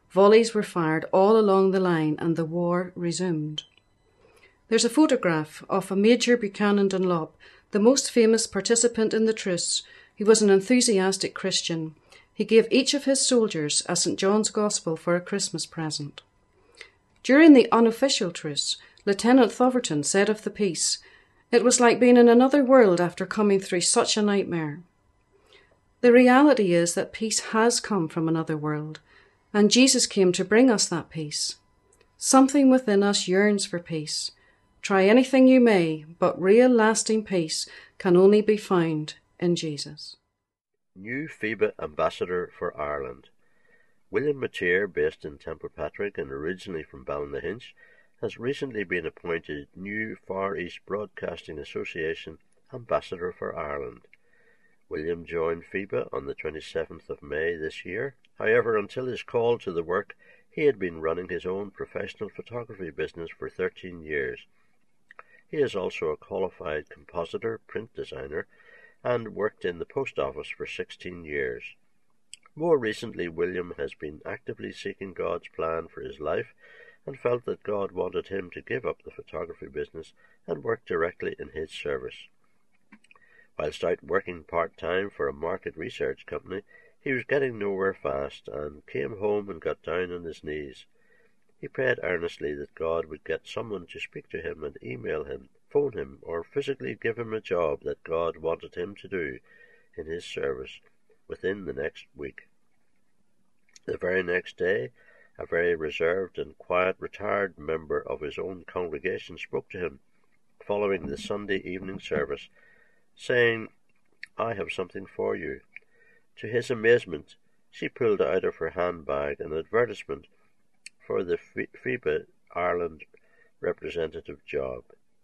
volleys were fired all along the line and the war resumed. There's a photograph of a Major Buchanan Dunlop, the most famous participant in the truce. He was an enthusiastic Christian. He gave each of his soldiers a Saint John's Gospel for a Christmas present. During the unofficial truce, Lieutenant Thoverton said of the peace, "It was like being in another world after coming through such a nightmare." The reality is that peace has come from another world, and Jesus came to bring us that peace. Something within us yearns for peace. Try anything you may, but real lasting peace can only be found in Jesus. New FIBA Ambassador for Ireland. William Mateer, based in Templepatrick and originally from Ballynahinch, has recently been appointed new Far East Broadcasting Association Ambassador for Ireland. William joined FIBA on the twenty-seventh of May this year. However, until his call to the work, he had been running his own professional photography business for thirteen years. He is also a qualified compositor, print designer, and worked in the post office for sixteen years. More recently, William has been actively seeking God's plan for his life and felt that God wanted him to give up the photography business and work directly in his service. Whilst out working part-time for a market research company, he was getting nowhere fast and came home and got down on his knees. He prayed earnestly that God would get someone to speak to him and email him, phone him, or physically give him a job that God wanted him to do in his service within the next week. The very next day, a very reserved and quiet retired member of his own congregation spoke to him following the Sunday evening service, saying, "I have something for you." To his amazement, she pulled out of her handbag an advertisement for the FIBA Ireland representative job.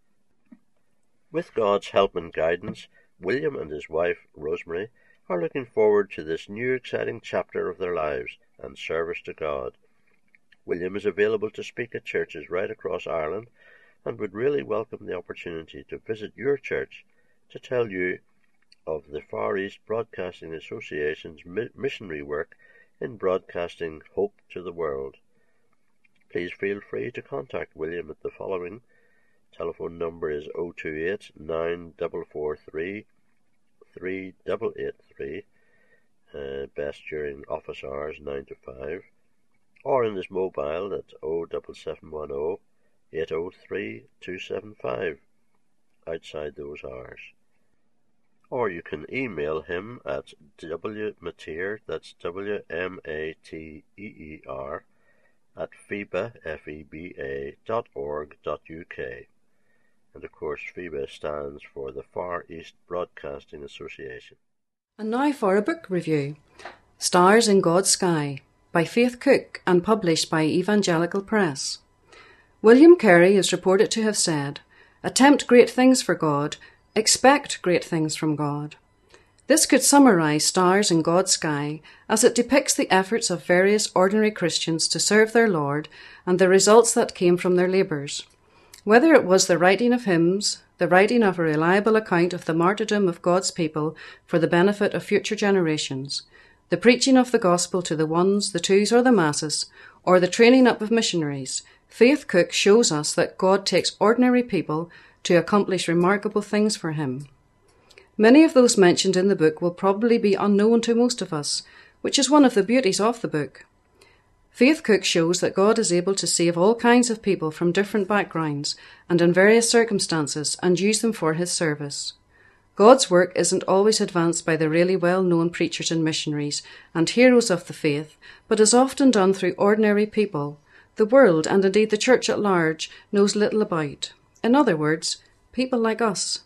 With God's help and guidance, William and his wife, Rosemary, are looking forward to this new exciting chapter of their lives and service to God. William is available to speak at churches right across Ireland and would really welcome the opportunity to visit your church to tell you of the Far East Broadcasting Association's missionary work in broadcasting hope to the world. Please feel free to contact William at the following. Telephone number is oh two eight, nine four four three, three eight eight three, uh, best during office hours nine to five, or in his mobile at oh seven seven one oh, eight oh three, two seven five, outside those hours. Or you can email him at wmateer, that's W M A T E E R, at FIBA, F E B A, dot org dot U K. And of course, FIBA stands for the Far East Broadcasting Association. And now for a book review. Stars in God's Sky, by Faith Cook and published by Evangelical Press. William Carey is reported to have said, "Attempt great things for God, expect great things from God." This could summarise Stars in God's Sky as it depicts the efforts of various ordinary Christians to serve their Lord and the results that came from their labours. Whether it was the writing of hymns, the writing of a reliable account of the martyrdom of God's people for the benefit of future generations, the preaching of the gospel to the ones, the twos or the masses, or the training up of missionaries, Faith Cook shows us that God takes ordinary people to accomplish remarkable things for him. Many of those mentioned in the book will probably be unknown to most of us, which is one of the beauties of the book. Faith Cook shows that God is able to save all kinds of people from different backgrounds and in various circumstances and use them for his service. God's work isn't always advanced by the really well-known preachers and missionaries and heroes of the faith, but is often done through ordinary people the world, and indeed the church at large, knows little about. In other words, people like us.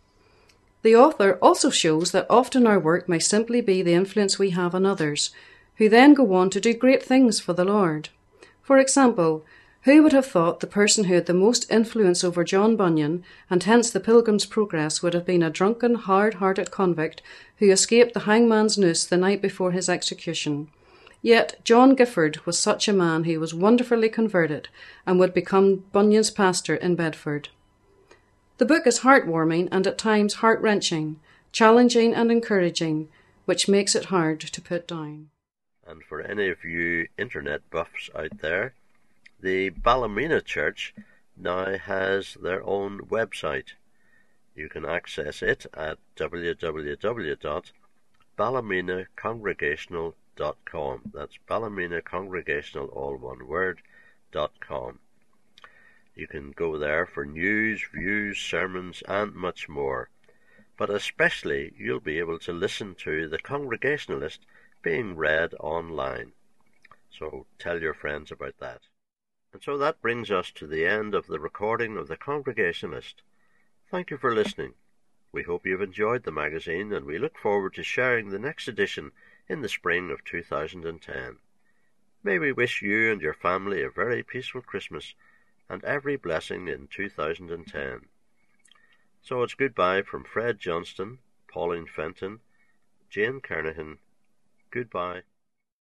The author also shows that often our work may simply be the influence we have on others, who then go on to do great things for the Lord. For example, who would have thought the person who had the most influence over John Bunyan, and hence the Pilgrim's Progress, would have been a drunken, hard-hearted convict who escaped the hangman's noose the night before his execution? Yet John Gifford was such a man who was wonderfully converted and would become Bunyan's pastor in Bedford. The book is heartwarming and at times heart-wrenching, challenging and encouraging, which makes it hard to put down. And for any of you internet buffs out there, the Ballymena Church now has their own website. You can access it at w w w dot ballymena congregational dot com. That's Ballymena Congregational, all one word, dot com. You can go there for news, views, sermons, and much more. But especially you'll be able to listen to The Congregationalist being read online. So tell your friends about that. And so that brings us to the end of the recording of The Congregationalist. Thank you for listening. We hope you've enjoyed the magazine, and we look forward to sharing the next edition in the spring of two thousand ten. May we wish you and your family a very peaceful Christmas and every blessing in two thousand ten. So it's goodbye from Fred Johnston, Pauline Fenton, Jane Kernahan. Goodbye.